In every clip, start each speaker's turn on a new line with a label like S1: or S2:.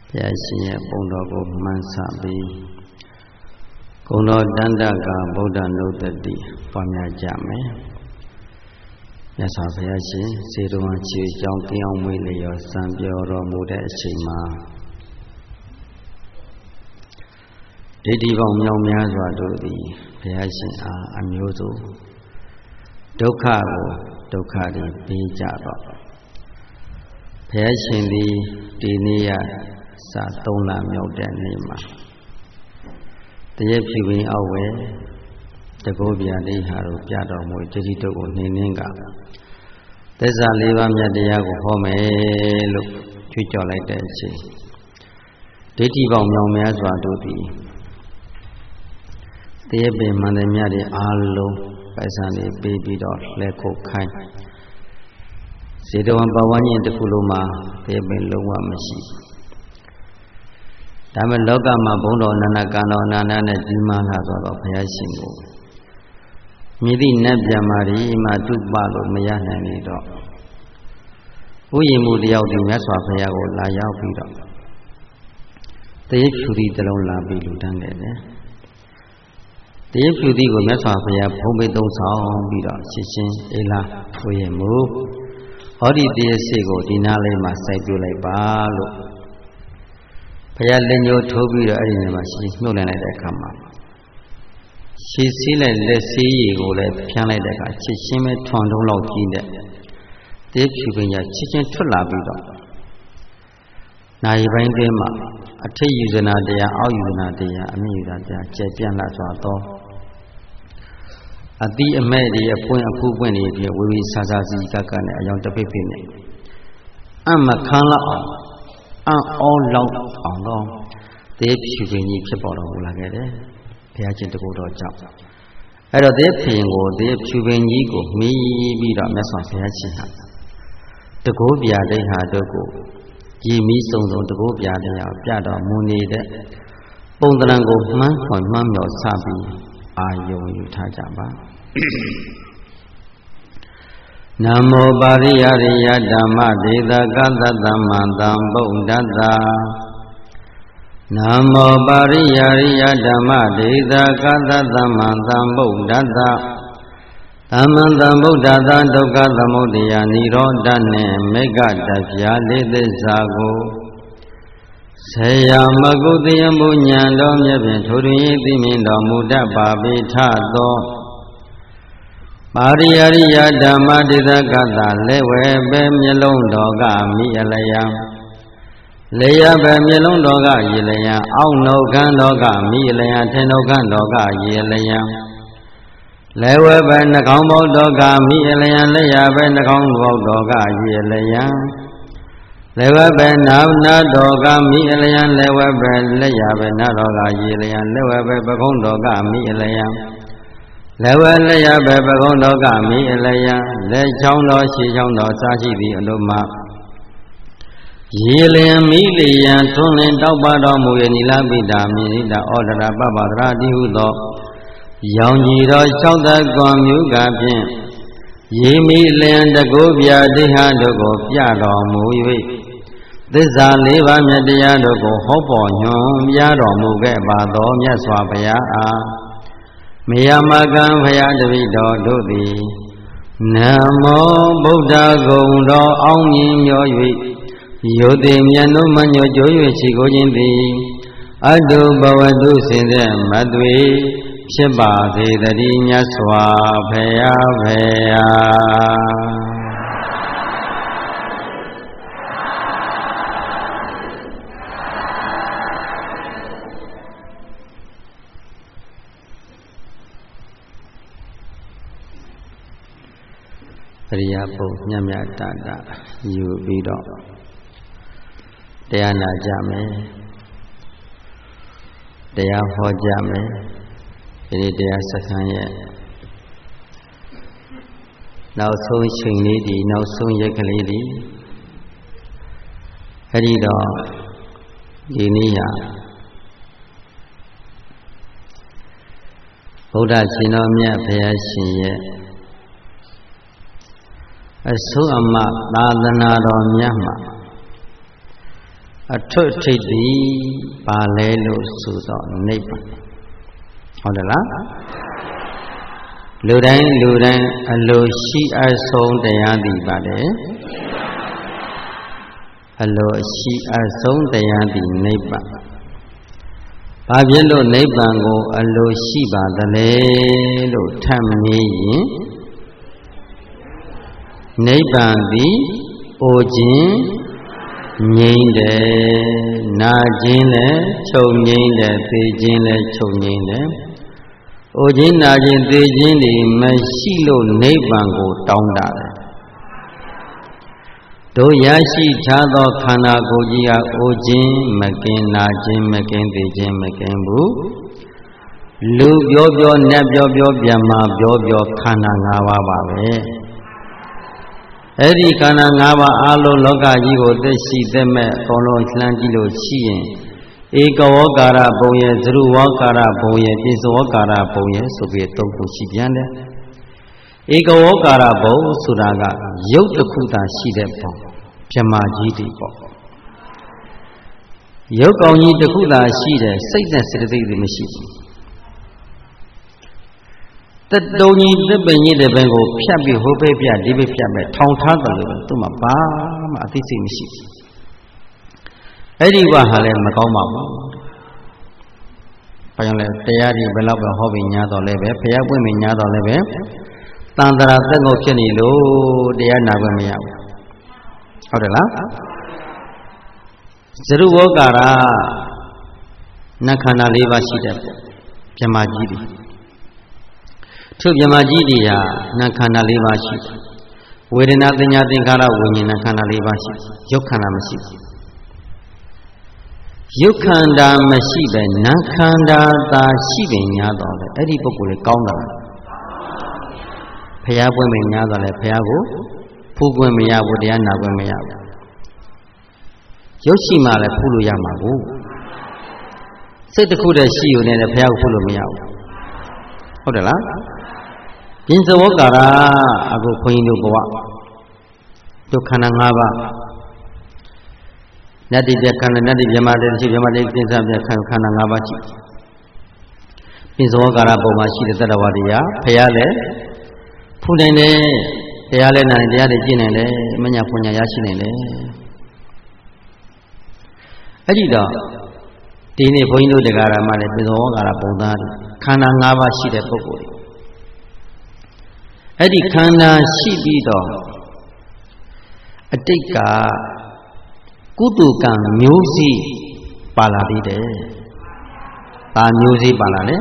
S1: ဘုရားရှင်ရဲ့ပုံတော်ကိုမှန်းဆပြီးဂုဏတော်တန္တကဗုဒ္ဓနုတ္တိပွားများကြမယ်မြတ်စွာဘုရားရှင်စေတဝန်ချေကြောင်းကင်းအောင်မွေးလျော်စံပြောတော်မူတဲ့အချိန်မှာဒိဋ္ဌိပေါင်းမြောက်များစွာတို့သည်ဘုရားရှင်အားအမျိုးစုံဒုက္ခကိုဒုက္ခတွေပေးကြတော့ဘုရားရှင်သည်ဒီနေ့ရစာ3လမြောက်တဲ့နေ့မှာတရက်ဖြူပင်အောက်ဝဲတကောဗျာဒိဋ္ဌာတို့ပြတော်မူတတိတုတ်ကိုနှင်းနှင်းကသစ္စာ၄ပါးမြတ်တရားကိုဟောမယ်လို့ကြွေးကြော်လိုက်တဲ့အချိန်ဒိဋ္ဌိပေါင်းမြောက်များစွာတို့သည်တရက်ပင်မှန်တယ်များတဲ့အားလုံးပိုက်ဆံတွေပေးပြီးတော့လက်ခုတ်ခိုင်းစေတဝန်ပဝန်းကျင်တစ်ခုလုံးမှာတရက်ပင်လုံးဝမရှိဒါမဲ့လောကမှာဘုံတော်အနန္တကံတော်အနန္တနဲ့ကြီးမားလာသောဘုရားရှင်ကိုမြည်သည့်နတ်ပြန်မာရီမှတုပလို့မရနိုင်နေတော့ဥယျာဉ်မှုတယောက်ဒီမြတ်စွာဘုရားကိုလာရောက်ပြီးတော့တရက်ဖြူသည့်တလုံးလာပြီးလူတန်းခဲ့တယ်တရက်ဖြူသည့်ကိုမြတ်စွာဘုရားဘုံပိသုံးဆောင်ပြီးတော့ရှင်းရှင်းအေးလားဥယျာဉ်မှုဟောဒီတရက်စိတ်ကိုဒီနားလေးမှာစိုက်ပြလိုက်ပါလို့ဘုရားလက်ညှိုးထိုးပြီးတော့အဲ့ဒီနေရာမှာရှင်းနှုတ်လိုက်တဲ့အခါမှာရှင်းစည်းလိုက်လက်စည်းရည်ကိုလည်းဖြန်းလိုက်တဲ့အခါချစ်ချင်းပဲထွန်ထုံးလောက်ကြီးတဲ့တေးဖြူပင်ရချစ်ချင်းထွက်လာပြီးတော့နာရီပိုင်းတွင်းမှာအထိတ်ယူဇနာတရားအောက်ယူဇနာတရားအမြင့်ယူဇနာတရားကျယ်ပြန့်လာစွာသောအတိအမဲ့တွေအပွင့်အဖူးပွင့်တွေပြဝေဝေဆာဆာစီကကနဲ့အယောင်တပိတ်ပိနဲ့အမခံလောက်အောင်အောလောက်အောင်တော့တေးဖြူပင်ကြီးဖြစ်ပေါ်တော်မူလာခဲ့တယ်ဘုရားရှင်တကူတော်ကြောင့်အဲ့တော့တေးဖြင်ကိုတေးဖြူပင်ကြီးကိုမီးပြီးတော့မြတ်စွာဘုရားရှင်ဟာတကူပြာဒိဋ္ဌာတို့ကိုကြည်မီးစုံစုံတကူပြာတရားပြတော်မူနေတဲ့ပုံသဏ္ဍာန်ကိုမှန်းခွန်မှန်းမြော်စပြီးအာယုံယူထားကြပါနမောပါရိယရိယဓမ္မဒေသကသတ္တမံသံဗုဒ္ဓတ္တနမောပါရိယရိယဓမ္မဒေသကသတ္တမံသံဗုဒ္ဓတ္တသမံသံဗုဒ္ဓတ္တဒုက္ခသမုဒယနိရောဓနှင့်မေဃတပြာလေးသစ္စာကိုဆေယမကုတ္တယမုညံတော်မြတ်ဖြင့်ထိုတွင်၏သိမြင်တော်မူတတ်ပါပေထသောပါရိယရိယဓမ္မဒေသကသလက်ဝဲပဲမျက်လုံးတော်ကမိအလယံလေယပဲမျက်လုံးတော်ကရေလယံအောက်နှုတ်ခမ်းတော်ကမိအလယံထင်နှုတ်ခမ်းတော်ကရေလယံလေဝဲပဲနှာခေါင်းပေါက်တော်ကမိအလယံလက်ရပဲနှာခေါင်းပေါက်တော်ကရေလယံလေဝဲပဲနာတော်ကမိအလယံလေဝဲပဲလက်ရပဲနာတော်ကရေလယံလေဝဲပဲပခုံးတော်ကမိအလယံလေဝဲလက်ရပဲပခုံးတော်ကမိအလယံလက်ချောင်းတော်ခြေချောင်းတော်စားရှိသည်အလို့မှရေလျံမိလျံထွန်းလင်းတောက်ပါတော်မူ၏နိလပိတာမိနိတာဩဒရာပပဒရာတိဟုသောရောင်ကြီးတော်၆သက်ကွန်မြူကဖြင့်ရေမိလျံတကုပြဒိဋ္ဌာတို့ကိုပြတော်မူ၍သစ္စာ၄ပါးမြတ်တရားတို့ကိုဟောပေါ်ညွှန်ပြတော်မူခဲ့ပါသောမြတ်စွာဘုရားအားမေယမကံဘုရားတပည့်တော်တို့သည်နမောဗုဒ္ဓဂုဏ်တော်အောင်မြင်မြော်၍ယုတ်တိမြတ်တို့မညွတ်ကြိုး၍ရှိကိုခြင်းသည်အတုဘဝတုစင်တဲ့မသွေဖြစ်ပါစေတည်းမြတ်စွာဘုရားဘုရားအရိယာပုညံ့မြတ်တတယူပြီးတော့တရားနာကြမယ်တရားဟောကြမယ်ဒီတရားစခန်းရဲ့နောက်ဆုံးချိန်လေးဒီနောက်ဆုံးရက်ကလေးဒီအဲ့ဒီတော့ဒီနေ့ဟာဗုဒ္ဓရှင်တော်မြတ်ဘုရားရှင်ရဲ့အဆုံးအမသာသနာတော်မြတ်မှာ a trutty palelo sudo neighbor. Hodala Ludan, a low she I saw the yandi bade. A low she I saw the yandi neighbor. Pablo neighbango, a low shiba the lelo tamni. Neighbandi, ojin, nyinde, najinle, chonile, tejinle, chonile. Ojin najin, tejinli, mashilo neighbango down that. Do yashi chado kana gojia ojin, makin, najin, makin, tejin, makin bu. Lu byo, nebyo, byama, byo, kana ngawa babe. Eri kana ngaba alo loka jigo deshi deme kolo islanjilo chiyen eka wakara bongye zru wakara bongye piso wakara bongye sobe tongku shibyan de eka wakara bong suraga yuk takuta shide bong pyama jidi bong yuk kaunyi takuta shide saita sirati mashi That Doni the Benny the Bengo, Piabi, Hope, Dibi Piabe, Town Tadal, Tuma Bam, at this machine. Eddie Wahale Macoma Payale, Tayari, Belaba, Hobby, Yado Leve, Pia women Yado Leve, Tandara Tango Kenilo, they are Navamia. Odela Zeru Wogara Nakana Leva Shida, Jamajidi. To Yamajidia, Nakana Levashi. Within nothing, Kara winning Nakana Levashi. Yokana Masi. Yokanda Masibe, Nakanda, the Shibin Yado, Eddie Pokuri Kaunda. Payabo Minyada, Payabo, Pugwemia, Wodiana Wemia. Yoshima, Pulu Yamabu. Said the Kuda Shiu near the Payabo Pulu Miao. Odela. In the Wakara, I go Queen Goa to Kanangava. Nadi Jakan, Nadi Jamadi, Jamadi, Kanangavachi. In the Wakara Bomashi, the Tadawadia, Payale, Pudene, Payale, and the other Jinele, Manapunya Yashinele. Adida, Tine Poino de Garamale, the Wakara Bodari, Kanangava Shide Pokori. Eddie Kana Shibido Atika Kutukan Musi Paladide Ta Musi Palade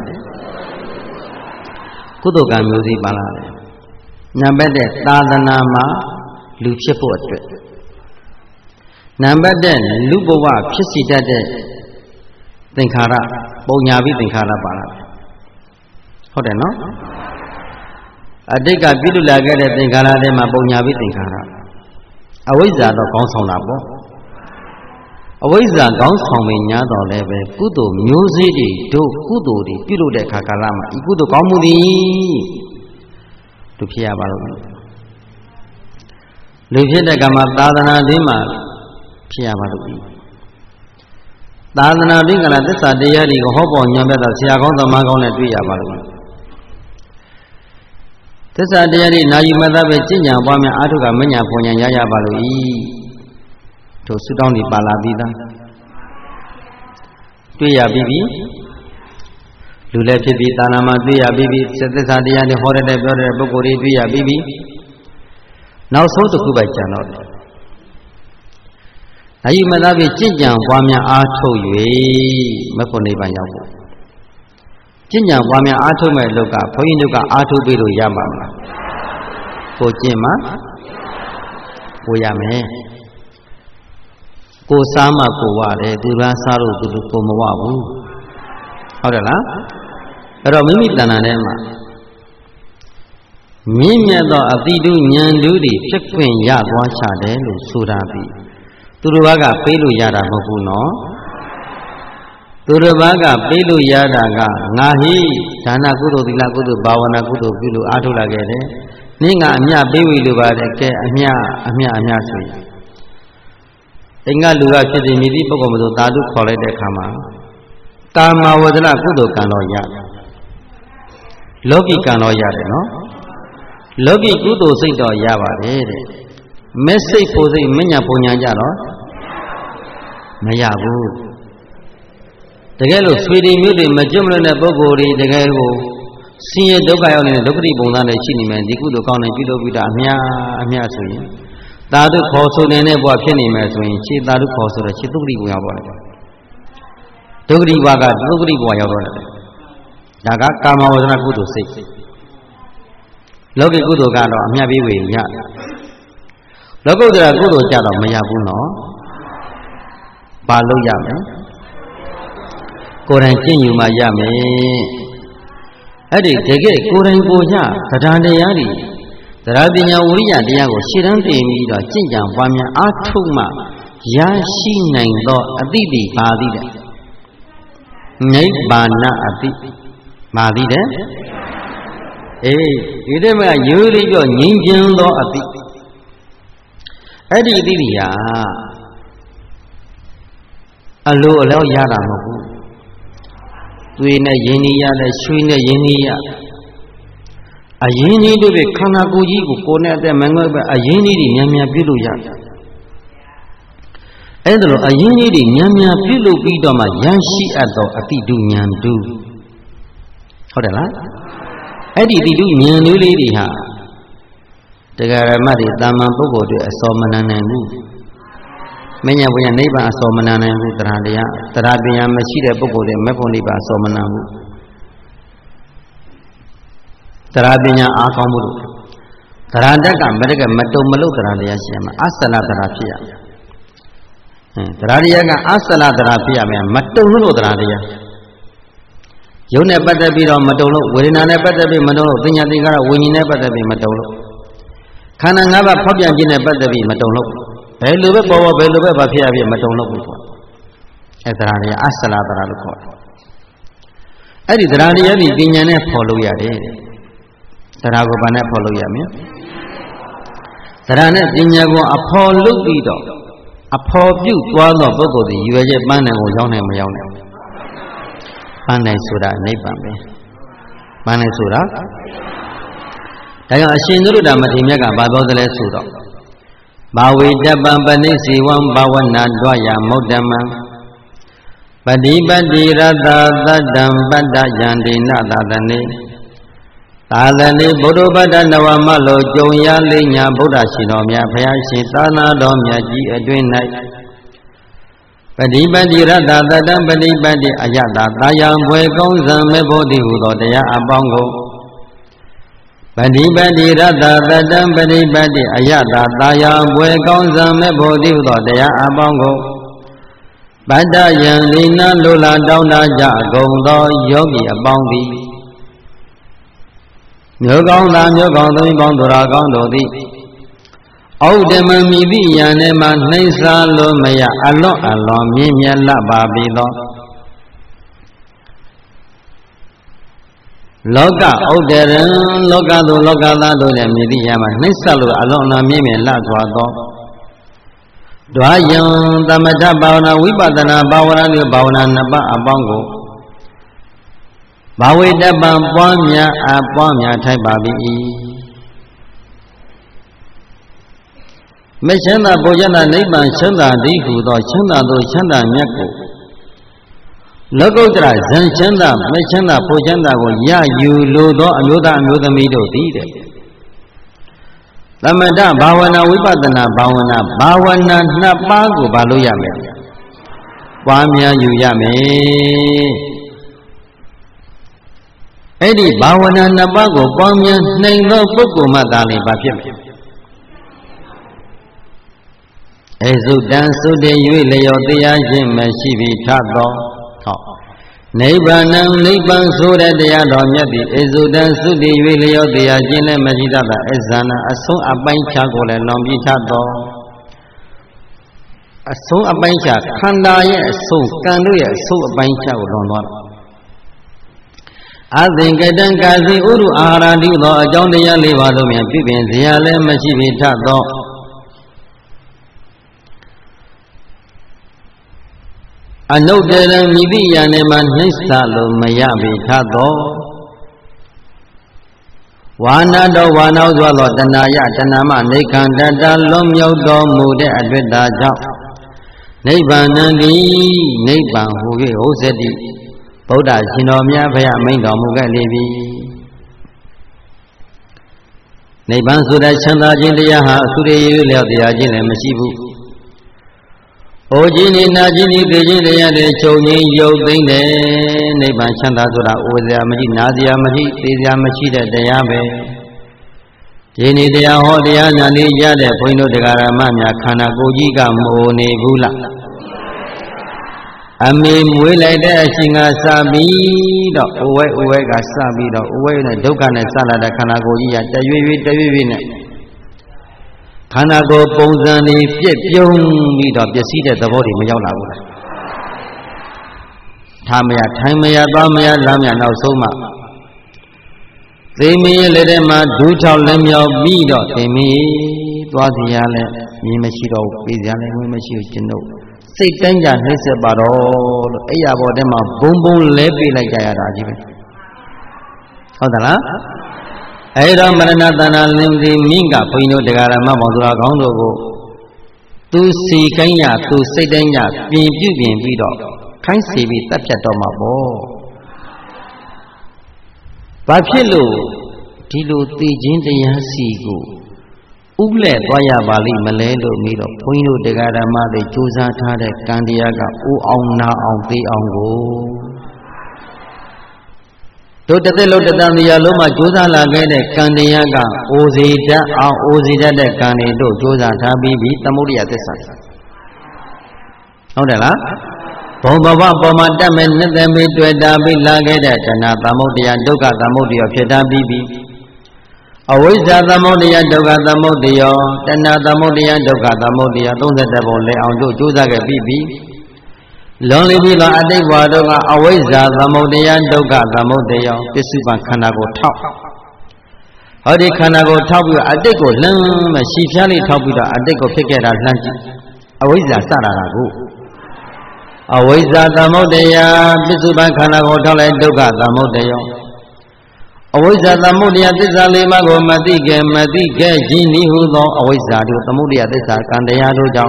S1: Kutukan Musi Palade Nambade Tadanama Luchepo Nambade Lubowa Pisita de Tinkara Bonyavi Tinkara Palade Hold on, no? Adeka Bidula get at Tinkara de Mabonyavi Tinkara. Awiza the Gonsolabo. Awiza Gonsomin Yado Leve, Kudu, Musidi, Do Kudu, the Pilu de Kakalama, Ikudu Komudi to Piabalu. Lucida Gamadana Dima, Piabalu. Dadana Dingana, this idea, the hope on Yamada, Siagon, the Magon at Piabalu. This idea is now you mother Virginia, Wama Atuka, Mania Ponya Yaya Balui to Sudani Balabida. Tuya Bibi Lule Pibi, Tanama, Tuya Bibi, said this idea, the horror of Bogori, Tuya Bibi. Now so to Kuba channel. Now you mother Virginia, Wama Atu, Maponi Banyabu. Jinya Wami Atu me loka, Poinuka Atu Biru Yamama. Kojima Uyame Kosama Kuware, Dura Saru Kumawabu. Hodala Romimi Tananema Mimia do Abidu Nyandudi, Chequin Yadwa Shade, Surabi. Turuaga Pelu Yada Mokuno. Turabaga Pelu Yadaga, Nahi, Tana Guru, Dila Guru, Bavana Guru, Guru, Atula Gede, Ninga, Mia, Baby Lubade, Amia, Sui. င်္ဂလူကဖြစ်တဲ့မြည်သည့်ပုဂ္ဂိုလ်မျိုးသာဓုခေါ်လိုက်တဲ့အခါမှာကာမဝဒနာကုသိုလ်ကံတော်ရတယ်လောကီကံတော်ရတယ်နော်လောကီကုသိုလ်စိတ်တော်ရပါတယ်တဲ့မက်စိတ်ဖို့စိတ်မညာပုံညာကြတော့မရဘူးတကယ်လို့ဆွေတွေမျိုးတွေမကျွတ်မလွတ်တဲ့ပုဂ္ဂိုလ်တွေတကယ်ကိုဆင်းရဲဒုက္ခရောက်နေတဲ့ဒုက္ခတိပုံသားတွေရှိနေမယ်ဒီကုသိုလ်ကောင်းတဲ့ပြုလုပ်ပြီးတာအများဆိုရင်သာဓုခေါ်ဆိုနေတဲ့ဘဝဖြစ်နေမယ်ဆိုရင်ခြေသာဓုခေါ်ဆိုတဲ့ခြေဒုက္ခတိပုံရောက်တော့တယ်ဒုက္ခတိဘဝကဒုက္ခတိဘဝရောက်တော့တယ်ဒါကကာမဝဇ္ဇနာကုသိုလ်စိတ်လောကီကုသိုလ်ကတော့အမြတ်ပေးဝေရလောကုတ္တရာကုသိုလ်ကြတော့မရဘူးနော်ဘာလို့ရမလဲကိုယ်တိုင်ကျင့်ယူမှရမယ်အဲ့ဒီတကယ်ကိုယ်တိုင်ကိုကြတရားတရားတွေတရားပညာဝိရိယတရားကိုရှေ့တန်းတင်ပြီးတော့ကျင့်ကြံပွားများအားထုတ်မှရရှိနိုင်သောအတိတိပါသည်တဲ့နိဗ္ဗာန်အတိပါသည်တဲ့အေးဒီတည်းမှာရိုးလေးပြောငြိမ်းချမ်းသောအတိအဲ့ဒီအတိတိဟာအလိုအလျောက်ရတာမဟုတ်ဘူးသွေးနဲ့ယင်းကြီးရတယ်ရွှေနဲ့ယင်းကြီးရအယင်းကြီးတို့ပဲခန္ဓာကိုယ်ကြီးကိုကိုယ်နဲ့အသက်မငွေ့ပဲအယင်းကြီးတွေများများပြုလို့ရတယ်အဲ့ဒါလိုအယင်းကြီးတွေများများပြုလုပ်ပြီးတော့မှရရှိအပ်သောအတိတုဉာဏ်တုဟုတ်တယ်လားအဲ့ဒီအတိတုဉာဏ်လေးတွေဟာတရားဓမ္မတွေတာမန်ပုဂ္ဂိုလ်တွေအစောမနနိုင်ဘူးမညာဘုရားနိဗ္ဗာန်အစောမနနိုင်ဘူးတရားတရားတရားပညာမရှိတဲ့ပုဂ္ဂိုလ်တွေမေဖို့နိဗ္ဗာန်အစောမနဘူးတရားပညာအားကောင်းမှုလို့တရားတက်ကမတက်ကမတုံမလို့တရားတရားရှိရမှာအဆလတရားဖြစ်ရတရားတရားကအဆလတရားဖြစ်ရမယ်မတုံလို့တရားတရားယုံနဲ့ပတ်သက်ပြီးတော့မတုံလို့ဝေဒနာနဲ့ပတ်သက်ပြီးမတုံလို့ပညာသင်္ခါရဝိညာဉ်နဲ့ပတ်သက်ပြီးမတုံလို့ခန္ဓာ၅ပါးဖောက်ပြန်ခြင်းနဲ့ပတ်သက်ပြီးမတုံလို့ဘယ်လိုပဲပေါ်ပေါ်ဘယ်လိုပဲဘာဖြစ်ရဖြစ်မတုံလို့ဘူးကွာအဲတရားတရားအဆလတရားလို့ခေါ်တယ်အဲ့ဒီတရားတရားဒီပညာနဲ့ဖော်လို့ရတယ်တရားကိုဘာနဲ့ဖော်လို့ရမလဲတရားနဲ့ပညာကိုအဖော်လုပ်ပြီးတော့အဖော်ပြုသွားသောပုဂ္ဂိုလ်ဒီရွယ်ချက်ပန်းနိုင်ကိုရောက်နိုင်မရောက်နိုင်ပန်းနိုင်ဆိုတာနိဗ္ဗာန်ပဲပန်းနိုင်ဆိုတာဒါကြောင့်အရှင်သုဒ္ဓမထေရမြတ်ကဘာပြောသလဲဆိုတော့ဘာဝေတပံပဏိစီဝံဘာဝနာဒွါယမௌဒ္ဓမံပฏิပတိရတသတ္တံပတ္တယန္တိနသာသနေသာသနေဘုဒ္ဓဘာသာနဝမလိုကြုံရလိမ့်ညာဗုဒ္ဓရှင်တော်မြတ်ဘုရားရှင်သာနာတော်မြတ်ကြီးအတွင်း၌ပฏิပတိရတသတ္တံပฏิပတိအယတသာယံဘွယ်ကောင်းစံမေဖို့တိဟုသောတရားအပေါင်းကိုပฏิပတိရတသတ္တံပฏิပတိအယတသာယံဘွယ်ကောင်းစံမေဖို့တိဟုသောတရားအပေါင်းကိုပတ္တယံလိနာလူလာတောင်းတကြကုန်သောယောဂီအပေါင်းသည်မြို့ကောင်းသားမြို့ကောင်းသုံးပေါင်းသူတော်ကောင်းတို့သည်ဩဒ္ဓမမိသည့်ယံနဲ့မှနှိမ့်စားလို့မရအလွန်အလွန်မြင့်မြတ်လပ်ပါပြီသောလောကဩဒ္ဓရံလောကသို့လောကသားတို့လည်းမြည်သည့်ယံမှာနှိမ့်ဆက်လို့အလွန်အလွန်မြင့်မြတ်လပ်စွာသောဒွါယံသမထဘာဝနာဝိပဿနာဘာဝနာတို့ဘာဝနာနှစ်ပါးအပေါင်းကိုဘာဝေတပံပွားများထိုက်ပါပြီမချမ်းသာဘုရားနာနိဗ္ဗာန်ချမ်းသာသည်ဟူသောချမ်းသာသောချမ်းသာမြတ်ကိုလောကုတ္တရာဇန်ချမ်းသာမချမ်းသာဘုချမ်းသာကိုရယူလိုသောအမျိုးသားအမျိုးသမီးတို့သည်တဲ့သမထဘာဝနာဝိပဿနာဘာဝနာနှစ်ပါးကိုဘာလို့ရမလဲပွားများယူရမယ်အဲ့ဒီဘာဝနာနှစ်ပါးကိုပွားများနိုင်သောပုဂ္ဂိုလ်မှသာလေဘာဖြစ်မလဲဧစုတံသုတေ၍လျောတရားခြင်းမရှိပြီးထသောဟောနိဗ္ဗာန်နိဗ္ဗာန်ဆိုတဲ့တရားတော်မြတ်သည်ဧစုတံသုတေ၍လျောတရားခြင်းလည်းမရှိတတ်တာအဇာနာအဆုံးအပိုင်းခြားကိုလည်းလောင်ပြီးထသောအဆုံးအပိုင်းခြားခန္ဓာရဲ့အဆုံးကံတို့ရဲ့အဆုံးအပိုင်းခြားကိုလွန်သွားတယ်အသင်္ကတံကာစီဥရုအာဟာရတိသောအကြောင်းတရား၄ပါးတို့မြတ်ပြပင်ဇရာလည်းမရှိပြီးထသောအနုတ္တရမိတိယံနဲ့မှနှိစ္စလို့မရပေထသောဝါနာတော်ဝါနောက်စွာသောတဏှာယတဏှာမနေခန္တတလွန်မြောက်တော်မူတဲ့အတွေ့တာကြောင့်နိဗ္ဗာန်သည်နိဗ္ဗာန်ဟူ၍ဟုတ်စတိဗုဒ္ဓရှင်တော်မြတ်ဘုရားမိန့်တော်မူခဲ့လေပြီနိဗ္ဗာန်ဆိုတဲ့ချမ်းသာခြင်းတရားဟာအသုရေရွလျောက်တရားချင်းလည်းမရှိဘူး။အိုခြင်းနဲ့နာခြင်းနဲ့သိခြင်းတရားတွေချုပ်ငြိမ်းရုပ်သိမ့်တယ်နိဗ္ဗာန်ချမ်းသာဆိုတာအိုစရာမရှိနာစရာမရှိသိစရာမရှိတဲ့တရားပဲ။ဒီနေ့တရားဟောတရားနာနေရတဲ့ဘုန်းကြီးတို့တရားဓမ္မများခန္ဓာကိုယ်ကြီးကမိုနေဘူးလား။အမေမွေးလိုက်တဲ့အရှင်ကစပြီးတော့အိုဝဲကစပြီးတော့အိုဝဲနဲ့ဒုက္ခနဲ့စလာတဲ့ခန္ဓာကိုယ်ကြီးကတရွေ့နဲ့ခန္ဓာကိုယ်ပုံစံတွေပြည့်ပြုံးပြီးတော့ပျက်စီးတဲ့သဘောတွေမရောက်လာဘူးလားထားမရထိုင်မရသွားမရလမ်းမရနောက်ဆုံးမှသေမင်းရဲ့လက်ထဲမှာဒူးထောက်လက်မြောက်ပြီးတော့သေမင်းသွားစီရလဲမြင်မရှိတော့ဘူးပြေးစရာလည်းဝင်မရှိဘူးကျွန်ုပ်စိတ်တိုင်းကြနှိမ့်ဆက်ပါတော့လို့အဲ့ရပေါ်ထဲမှာဘုံလဲပေးလိုက်ကြရတာကြီးပဲဟုတ်သလားအဲ့တော့မရဏတဏ္ဍာလင်းစီမိကဘုန်းကြီးတို့တရားဓမ္မပေါင်းသူတော်ကောင်းတို့ကိုသူစီကိုင်းရသူစိတ်တိုင်းကြပြင်ပြီးတော့ခိုင်းစီပြီးတပ်ဖြတ်တော့မှာပေါ့ဘာဖြစ်လို့ဒီလိုသိခြင်းတရားစီကိုဥလဲသွားရပါလိမ့်မလဲလို့ပြီးတော့ဘုန်းကြီးတို့တရားဓမ္မတွေကြိုးစားထားတဲ့ကံတရားကအိုအောင်နာအောင်သိအောင်ကိုတို့တစ်သက်လုံးတန်တရားလုံးမှာကြိုးစားလာခဲ့တဲ့ကံတရားကအိုစီတတ်အောင်အိုစီတတ်တဲ့ကံတွေတို့ကြိုးစားထားပြီးသမုဒိယသစ္စာဟုတ်တယ်လားဘုံဘဝပေါ်မှာတတ်မဲ့နှစ်သက်ပြီးတွေ့တာပြီးလာခဲ့တဲ့တဏှာသမုဒိယဒုက္ခသမုဒိယဖြစ်တာပြီးအဝိဇ္ဇာသမုဒိယဒုက္ခသမုဒိယတဏှာသမုဒိယဒုက္ခသမုဒိယ32ပုံလဲအောင်တို့ကြိုးစားခဲ့ပြီးလွန်လီပြီးတော့အတိတ်ဘဝတို့ကအဝိဇ္ဇာသမုဒိယဒုက္ခသမုဒိယပစ္စုပန်ခန္ဓာကိုထောက်ဟောဒီခန္ဓာကိုထောက်ပြီးအတိတ်ကိုလှမ်းမရှိဖျားလေးထောက်ပြီးတော့အတိတ်ကိုဖြစ်ခဲ့တာလှမ်းကြည့်အဝိဇ္ဇာစတာကိုအဝိဇ္ဇာသမုဒိယပစ္စုပန်ခန္ဓာကိုထောက်လိုက်ဒုက္ခသမုဒိယအဝိဇ္ဇာသမုဒိယသစ္စာလေးပါးကိုမသိခဲ့ခြင်းဤဟုသောအဝိဇ္ဇာတို့သမုဒိယသစ္စာကံတရားတို့ကြောင့်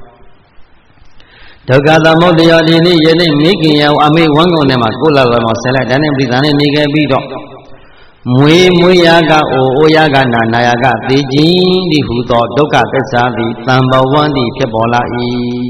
S1: ဒုက္ခသမုဒိယဒီနေ့ယနေ့မိခင်ရောအမေဝမ်းကုန်ထဲမှာကိုယ်လာတော်ဆက်လိုက်တန်းနဲ့ပြည်သားနဲ့နေခဲ့ပြီးတော့မွေရာကအိုရာကနာယာကသိခြင်းဤဟုသောဒုက္ခသစ္စာသည်တံဘဝံသည်ဖြစ်ပေါ်လာ၏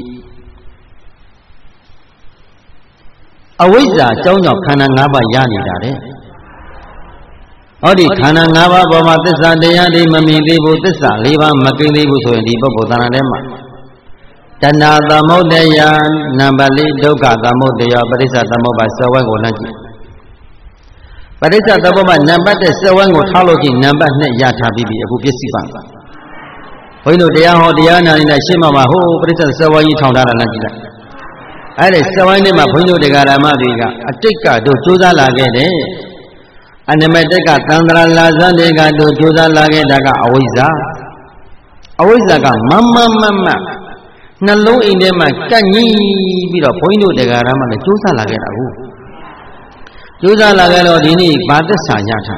S1: အဝိဇ္ဇာအကြောင်းကြောင့်ခန္ဓာ၅ပါးရနေတာတဲ့ဟောဒီခန္ဓာ၅ပါးပေါ်မှာသစ္စာတရားတွေမမြင်သေးဘူးသစ္စာ၄ပါးမကိသေးဘူးဆိုရင်ဒီပုဂ္ဂိုလ်သဏ္ဍာန်ထဲမှာတဏှာသမုဒ္ဒယနံပါတ်၄ဒုက္ခသမုဒ္ဒယပရိစ္ဆသမုပ္ပါစဝဲကိုလိုက်ကြည့်ပရိစ္ဆသမုပ္ပါနံပါတ်1စဝဲကိုထားလို့ကြည့်နံပါတ်2ရထားပြီးပြီအခုပြည့်စုံပါဘုန်းကြီးတို့တရားဟောတရားနာနေတဲ့ရှင်းမှာဟိုပရိစ္ဆစဝဲကြီးထောင်ထားတာလိုက်ကြည့်လိုက်အဲ့ဒီစဝဲနဲ့မှာဘုန်းကြီးတို့တရားဓမ္မတွေကအတိတ်ကတို့ကြိုးစားလာခဲ့တယ်အနမတက်ကသံဃာလာဇန်တွေကတို့ကြိုးစားလာခဲ့တာကအဝိဇ္ဇာကမနှလုံးအိမ်ထဲမှာကန့်ကြီးပြီးတော့ဘုန်းကြီးတို့တရားဓမ္မနဲ့ကြိုးစားလာခဲ့တာကိုကြိုးစားလာခဲ့တော့ဒီနေ့ဘာသစ္စာရထား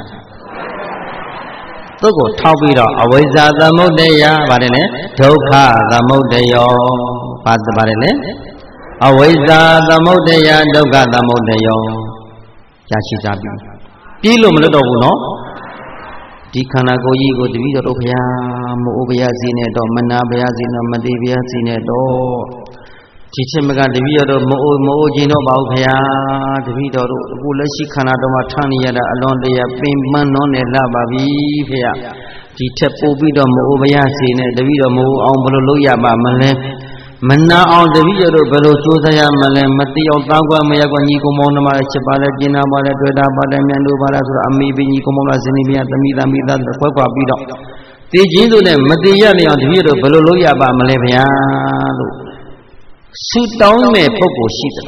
S1: သူ့ကိုထောက်ပြီးတော့အဝိဇ္ဇာသမုဒ္ဒယပါတယ်လေဒုက္ခသမုဒ္ဒယောပါတယ်လေအဝိဇ္ဇာသမုဒ္ဒယဒုက္ခသမုဒ္ဒယောရရှိကြပြီပြီးလို့မလွတ်တော့ဘူးနော်ဒီခန္ဓာကိုယ်ကြီးကိုတပည့်တော်တို့ဘုရားမိုးဘုရားစီနဲ့တော့မနာဘုရားစီနဲ့မတိဘုရားစီနဲ့တော့ဒီချက်မကတပည့်တော်မိုးခြင်းတော့ပါဘူးဘုရားတပည့်တော်တို့အခုလက်ရှိခန္ဓာတော်မှာထားနေရတာအလွန်တရာပင်ပန်းနှောနေလာပါပြီဘုရားဒီထက်ပို့ပြီးတော့မိုးဘုရားစီနဲ့တပည့်တော်မိုးအောင်ဘယ်လိုလုပ်ရပါမလဲမနာအောင်တပည့်တော်ဘယ်လိုကြိုးစားရမလဲမသိအောင်တောင်းကွာမရကွာညီကုမောင်းနမချက်ပါလဲကျင်းနာပါလဲတွေ့တာပါလဲမြန်လို့ပါလဲဆိုတော့အမိပင်ညီကုမောင်းလားဇနီးမယားသမီးသားမိသားခွဲခွာပြီးတော့သိချင်းတို့နဲ့မသိရလျောင်တပည့်တော်ဘယ်လိုလုပ်ရပါမလဲဗျာလို့ဆုတောင်းတဲ့ပုဂ္ဂိုလ်ရှိတယ်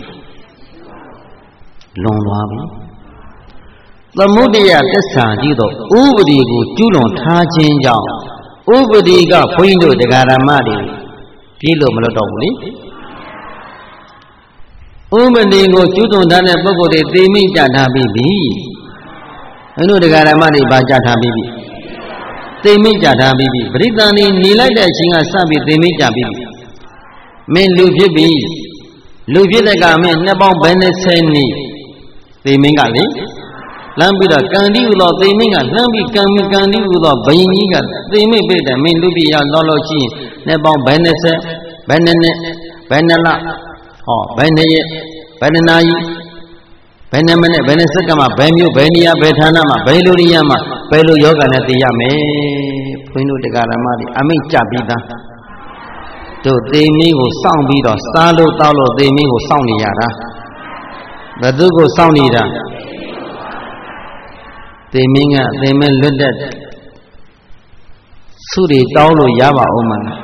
S1: လွန်သွားပြီသမုဒိယသစ္စာကြီးတော့ဥပဒေကိုကျူးလွန်ထားခြင်းကြောင့်ဥပဒေကဘုန်းကြီးတို့တရားဓမ္မတွေပြေးလို့မလွတ်တော့ဘူးလေ Umani go Chudundana Bogo de Demi Jatabi. I know the Garamari Bajatabi. Demi Jatabi. Britani Nilada Singa Sabi Demi Jabi. Men Lujibi. Lujida men Nabon Beneseni. Demi Gali. Lambida Kandi Ulo Deminga, Lambi Kandi Ulo Bayiniga. They may be the men Lubia Nology. Nebon Benese, Benene, Benela. Benay, Benanai, Benamene, Benesakama, Benu, Benia, Betanama, Beluriama, Belu Yoga Natiame, Punu de Garamadi, Amin Chabida. To they me who sound beat or Salo Talo, they me who sound Yara. The Dugo sound Ida. They mean they may look at Suri Talo Yava Oman.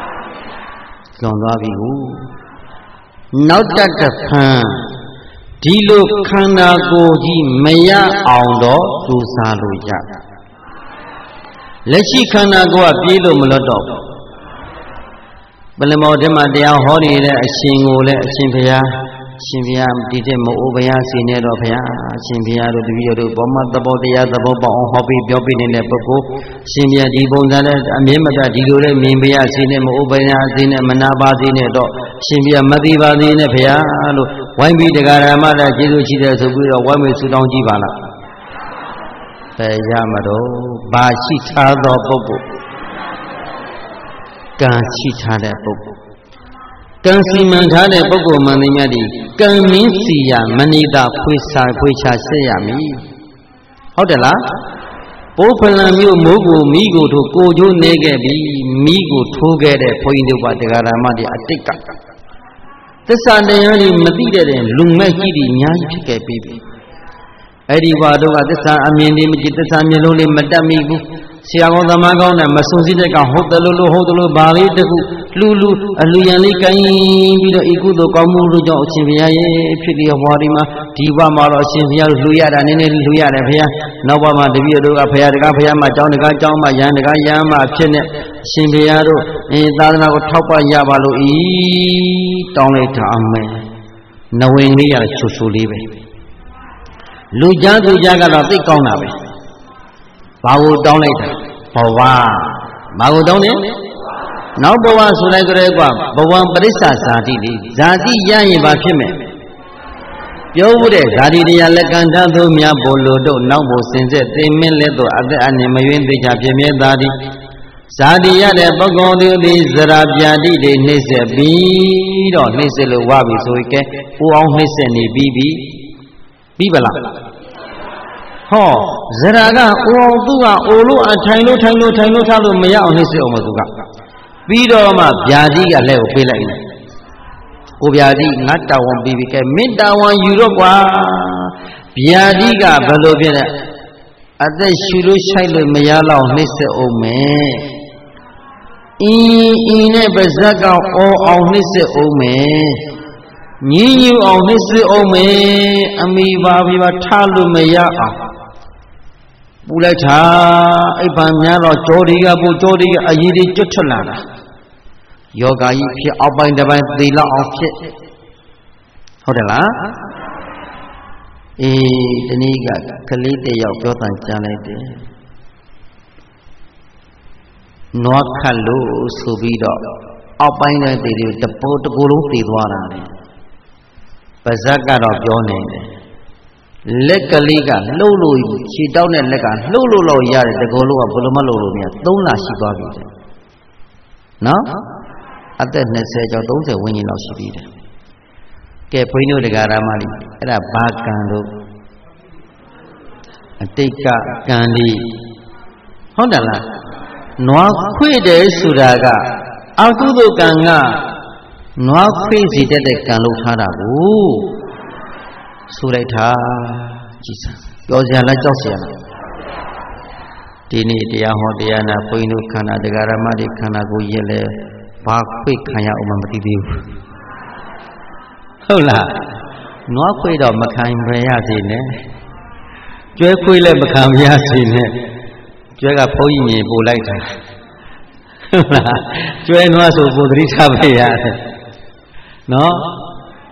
S1: Longavi. Not that the pan. Dilo Kana Goji Maya Aundo to Saluja. Leshi Kana go a Dilo Molotov. Belemodema de Hori, a Shingole, Chimpia, Chimpia, Ditemo Obaya, Senior of Ya, Chimpia, the Vio, Bomba, the Bodia, the Boba, Hobby, Bobby in the Poco, Chimpia, Dibonda, a member that Dilo, Mimbia, Sinem, Obaya, Zine, Manaba, Zine, Chimpia, Madiva, Zine, Piano, when we the Garamada, Jesuchida, so we are one way to Don Givana. Yamado, Bashita, the Bobo. Ganchita, the Bobo. Gansi Mantana Bogo Manimadi, Ganminsia, Manida, Puisa, Puisa, Sayami. How the la? Popalamu, Mogo, Migo to Gojo Negabi, Migo together, point over the Garamadi, Atika. The Sunday only Madida and Lumaki, Nyaki baby. Eddie Wado at the San Amini, the Samuel, Madame. Siago the Magona, Masuzika, Hotelu, Hotelu, Bali, Lulu, Aluyani, Bido Ikudo, Kamuru, Chivia, Pili of Warima, Tiva Maro, Chivia, Luyada, and Luyada, Novama, the Vio, Apia, Majonica, Jama, Yanaga, Yama, Chene, Chimbiado, and Dana, Topa Yavalu, Donate Amen. Knowing me as Chusulive. Lujago Jagala, the Konabe. Bago down later. Bawa. Bago down it? Now Bawa Sulagregua, Bawan Parisa Sati, Zati Yai Bashime. Yode, Zadi Alekanda, Mia Bolodo, Nabo Sense, they may let the other animating the Japime Dadi. Zadi Yade Bago, the Zarabjadi, the Nese B or Nesel Wabi, so we can who on Neseni Bibi Bibala. Ho, Zaraga, Oduga, Olu, and Taino, Talo, Maya on his Omazuga. Vidoma, Yadiga, Leo, Pilay. Obiadi, Nata one BBK, Minda one Europa. Yadiga, Balovina. At the Shuru Shiloh Mayala on his Ome. In a Bazaga or on his Ome. Ninu on his Ome, Amiba, Viva Talu Maya. Bulata, Ibanyaro, Jodiga, Bujodi, Ayidi Jutulana. Yoga, if you outbind the law of it. Hodela? The Niga, Kalite, Yotan Janete. Noakalu, Subido, outbind the port Guru Tidwana. Bazaka of your name. Lekaliga, Lulu, she down and Lega, Lulu, Yard, the Golo of Bulumalo, don't last she got it. No? At that message of those when you know she did. Capino de Garamani, and a bad candle. A take candy. Hondala. No quide Sudaga. Altudo Ganga. No crazy that they can look hard. Sureta, Jesus. Yozala Josiana. Dini, Dia Hodiana, Poinu Kana, the Garamadi Kana go yele, Park quick Kaya Umamati. Hola, no quid of Macam Brayazine. Joyquile Macam Yazine. Joga Poini Bulaita. Joy was of Budrita Bayaz. No?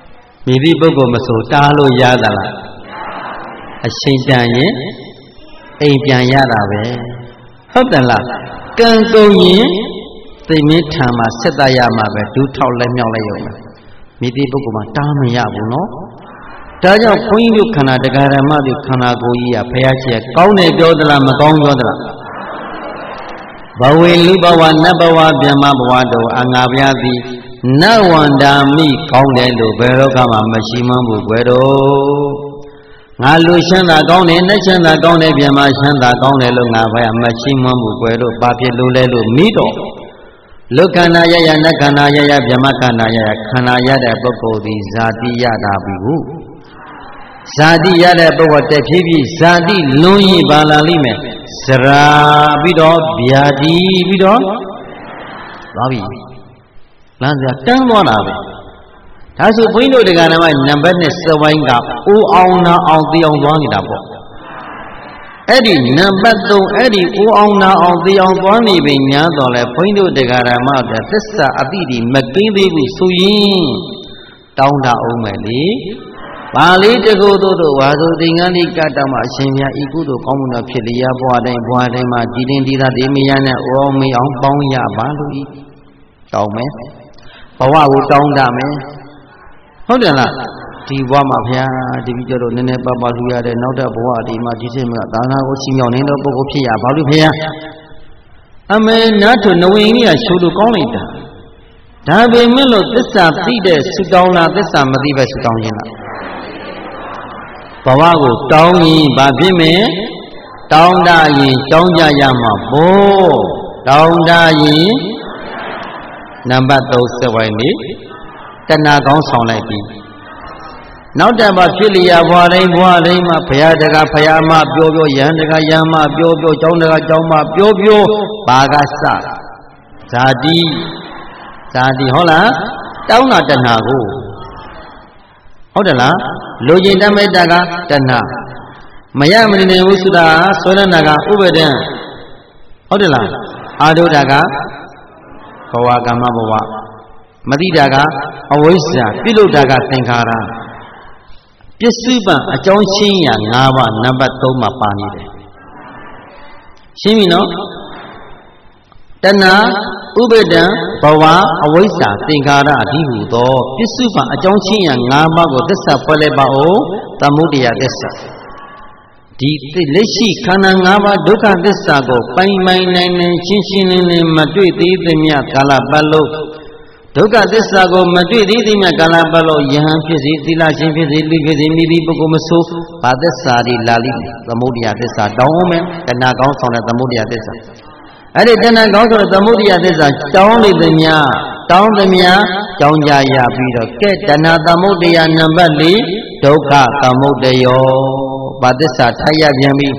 S1: မိသည့်ပုဂ္ဂိုလ်မဆိုတားလို့ရသလားအချိန်တန်ရင်အိမ်ပြန်ရတာပဲဟုတ်တယ်လားကံကုန်ရင်သိမင်းထံမှာဆက်တရမှာပဲဒူးထောက်လက်မြောက်လိုက်ရုံပဲမိသည့်ပုဂ္ဂိုလ်မှာတားမရဘူးနော်ဒါကြောင့်ဘုန်းကြီးတို့ခန္ဓာတရားဓမ္မတွေခန္ဓာကိုယ်ကြီးကဘုရားရှိခိုးကောင်းတယ်ပြောသလားမကောင်းပြောသလားဘဝေလူဘဝနတ်ဘဝဗြဟ္မဘဝတို့အငါဗျာသည်နဝန္တာမိကောင်းတယ်လို့ဘယ်တော့မှမရှိမှန်းဘူးကွယ်တော့ငါလူချမ်းသာကောင်းတယ်နတ်ချမ်းသာကောင်းတယ်ဗြဟ္မချမ်းသာကောင်းတယ်လို့ငါဘယ်မရှိမှန်းဘူးကွယ်တော့ဘာဖြစ်လို့လဲလို့မိတော့လူခန္ဓာရရနတ်ခန္ဓာရရဗြဟ္မခန္ဓာရရခန္ဓာရတဲ့ပုဂ္ဂိုလ်သည်ဇာတိရတာပြီဟုဇာတိရတဲ့ပုဂ္ဂိုလ်တက်ဖြည်းဖြည်းဇာတိလွန်ရင်ပါလာလိမ့်မယ်စရာပြီးတော့ဗျာတိပြီးတော့သွားပြီလမ်းစရာတန်းသွားတာပဲဒါဆိုဘုန်းကြီးတို့တရားဓမ္မနံပါတ်1စဝိုင်းကအိုးအောင်နာအောင်သိအောင်သွားနေတာပေါ့အဲ့ဒီနံပါတ်3အဲ့ဒီအိုးအောင်နာအောင်သိအောင်သွားနေပြီညာတော့လဲဘုန်းကြီးတို့တရားဓမ္မတွေသစ္စာအတိတိမကင်းသေးဘူးဆိုရင်တောင်းတအောင်မယ်လေပါဠိတကုတို့ဝါဆိုသင်္ကန်းဒီကတ္တမှာအရှင်မြတ်ဤကုသိုလ်ကောင်းမှုတော်ဖြစ်လျာဘွားတိုင်းမှာဒီတင်ဒီသာဒီမယနဲ့ဩမေအောင်ပေါင်းရပါလို့ဤတောင်းမယ်ဘဝကိုတောင်းတမယ်ဟုတ်တယ်လားဒီဘဝမှာဘုရားဒီပြီးကြတော့နည်းနည်းပါပါလူရတဲ့နောက်တဲ့ဘဝဒီမှာဒီစိတ်မှာသာနာကိုချီးမြှောက်နေတဲ့ပုဂ္ဂိုလ်ဖြစ်ရဘာလို့ဘုရားအမေနားထနဝင်ကြီးကရှုလို့ကောင်းလိုက်တာဒါပေမဲ့လို့သစ္စာသိတဲ့ဆုတောင်းလားသစ္စာမသိပဲဆုတောင်းခြင်းလားဘဝကိုတောင်းရင်ဘာဖြစ်မယ်တောင်းတရင်တောင်းကြရမှာဘောတောင်းတရင်နံပါတ်3စဝိုင်းနေတဏှာကောင်းဆောင်လိုက်ပြီနောက်တပါဖြစ်လျာဘွားတိုင်းမှာဘုရားတကားဘုရားမပြောယဟန်တကားယဟန်မပြောကျောင်းတကားကျောင်းမပြောဘာကစဇာတိဟုတ်လားတောင်းတာတဏှာကိုဟုတ်တယ်လားလူကျင်တမိတ်တာကတဏှာမရမနေဘူးဆိုတာဆွေးနွေးတာကဥပဒံဟုတ်တယ်လားအာဒုတာကဘဝကမ္မဘဝမတိတာကအဝိဇ္ဇာပြုလုပ်တာကသင်္ခါရပစ္စည်းပံအကြောင်းရှင်းရ5ပါးနံပါတ်3မှာပါနေတယ်ရှင်းပြီနော်တဏှာဥပဒံဘဝအဝိဇ္ဇာသင်္ခါရအဓိဟုသောပစ္စုပန်အကြောင်းချင်းရ5ပါးကိုသစ္စာဖွဲ့လိုက်ပါဦးသမုဒယသစ္စာဒီလက်ရှိခန္ဓာ5ပါးဒုက္ခသစ္စာကိုပိုင်နိုင်ရှင်းလင်းမတွေ့သေးသမျှကာလပတ်လုံးဒုက္ခသစ္စာကိုမတွေ့သေးသမျှကာလပတ်လုံးယဟန်ဖြစ်စေသီလရှင်ဖြစ်စေလူဖြစ်စေမိသည့်ပုဂ္ဂိုလ်မဆိုဘာသစ္စာတွေလာလိမ့်မယ်သမုဒယသစ္စာတောင်းအောင်မယ်တဏှာကောင်းဆောင်တဲ့သမုဒယသစ္စာအဲ့ဒီတဏှာကောင်းဆိုတဲ့သမုဒယသစ္စာတောင်းနေသမျှတောင်းကြရပြီးတော့ကဲတဏှာသမုဒယနံပါတ်4ဒုက္ခသမုဒယောဘာသစ္စာထိုက်ရပြန်ပြီ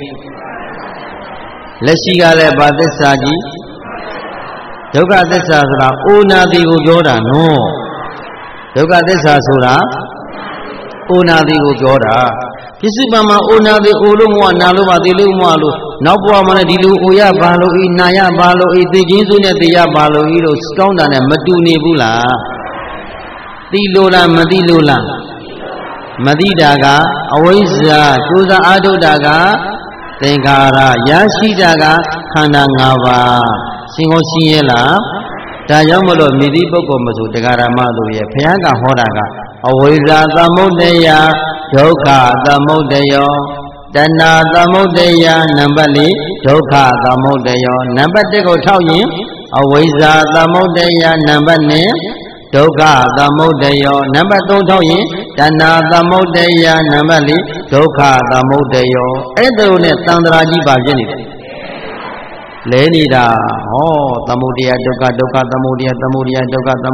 S1: လက်ရှိကလည်းဘာသစ္စာကြီးဒုက္ခသစ္စာဆိုတာအိုနာတိကိုပြောတာနော်ဒုက္ခသစ္စာဆိုတာအိုနာတိကိုပြောတာပစ္စည်းပံမှာအိုနာတိအိုလို့မဝနာလို့ပါသိလို့မဝလို့နောက်ဘဝမှာလည်းဒီလိုအိုရပါလို့ဤနာရပါလို့ဤသိချင်းစုနဲ့သိရပါလို့ဤလို့ကောင်းတာနဲ့မတူနေဘူးလားသိလို့လားမသိလို့လားမသိတာကအဝိဇ္ဇာကျိုးစားအာထုတာကသင်္ခါရရရှိတာကခန္ဓာ5ပါးရှင်းရဲ့လားဒါကြောင့်မလို့မိသည့်ပုဂ္ဂိုလ်မဆိုတရားဓမ္မတို့ရဲ့ဘုရားကဟောတာကအဝိဇ္ဇာသမုဒယဒုက္ခသမုဒယောတဏှာသမုဒယနံပါတ်4ဒုက္ခသမုဒယောနံပါတ်1ကိုထောက်ရင်အဝိဇ္ဇာသမုဒယနံပါတ်2ဒုက္ခသမုဒယောနံပါတ်3ထောက်ရင်တဏှာသမုဒယနံပါတ်4ဒုက္ခသမုဒယောအဲ့ဒါနဲ့သံဃာကြီးပါဖြစ်နေတယ်လဲနေတာဟောသမုဒယဒုက္ခသမုဒယဒုက္ခဒုက္ခနဲ့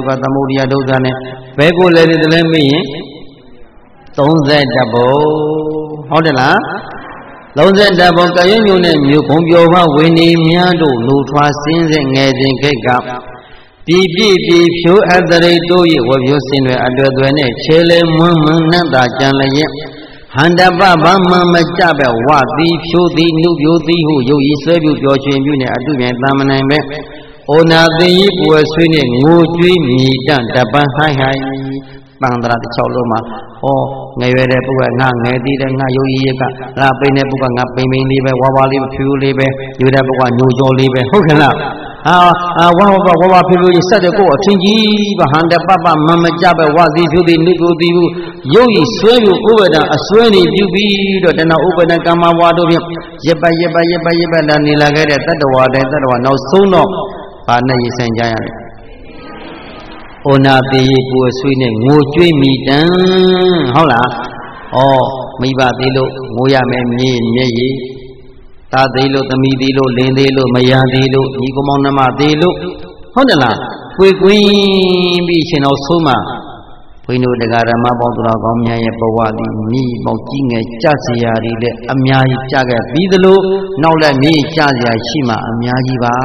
S1: ဘယ်ကိုလဲတယ်လဲမေးရင်32ဘုံဟုတ်တယ်လား32ဘုံကရွညုံနဲ့မြို့ခုံပြောဖဝိနေမြန်းတို့လူထွားစင်းစင်ငယ်စဉ်ခိတ်ကပြည်ဖြိုးအတရိတို့၏ဝဖြိုးစင်တွေအတွေ့အသွယ်နဲ့ခြေလေမွန်းနတ်သာကြံလျက်ဟန္တပဗမမကြပဲဝသည်ဖြိုးသည်နှုတ်ပြိုးသည်ဟုရုပ်ဤဆွဲပြုပျော်ရွှင်ပြုနဲ့အတုပြန်သာမနိုင်ပဲဩနာသိဤပွယ်ဆွေးနဲ့ငိုကြွေးမြည်တန့်တပန်းဟိုင်ပန္ဒရာတစ်ချောက်လုံးမှာဟောငယ်ရွယ်တဲ့ပုဂ္ဂိုလ်ငါငယ်သေးတယ်ငါရုပ်ရည်ရကငါပိန်တဲ့ပုဂ္ဂိုလ်ငါပိန်ပိန်လေးပဲဝါဝါလေးဖြူဖြူလေးပဲရွယ်တဲ့ပုဂ္ဂိုလ်ညိုကြောလေးပဲဟုတ်ကဲ့လားဝါဝါဖြူဖြူကြီးဆက်တဲ့ကိုယ်အထင်ကြီးပါဟန်တဲ့ပပမကြပဲဝါစီဖြူသည်နိကိုသည်ဘူးရုပ်ရည်ဆွဲလို့ဥပဒံအစွဲနေပြုပြီးတော့တဏှာဥပဒံကာမဝါတို့ဖြင့်ရပလာနေလာခဲ့တဲ့တတ္တဝါတဲ့တတ္တဝါနောက်ဆုံးတော့ဘာနဲ့ရင်ဆိုင်ကြရတယ်ဩနာတေပူဆွေးနဲ့ငိုကြွေးမိတံဟုတ်လားမိဘသေးလို့ငိုရမယ်မြေရည်တာသေးလို့သမီးသေးလို့လင်းသေးလို့မယားသေးလို့ညီကောင်မောင်နှမသေးလို့ဟုတ်တယ်လားကွေကွင်းပြီးရှင်တော်ဆုံးမှာဘုန်းကြီးတို့တရားဓမ္မပေါင်းတော်ကောင်းများရဲ့ဘဝသည်မိပေါင်းကြီးငယ်ကြစရာတွေလည်းအများကြီးကြခဲ့ပြီးသလိုနောက်လည်းမြေကြစရာရှိမှအများကြီးပါ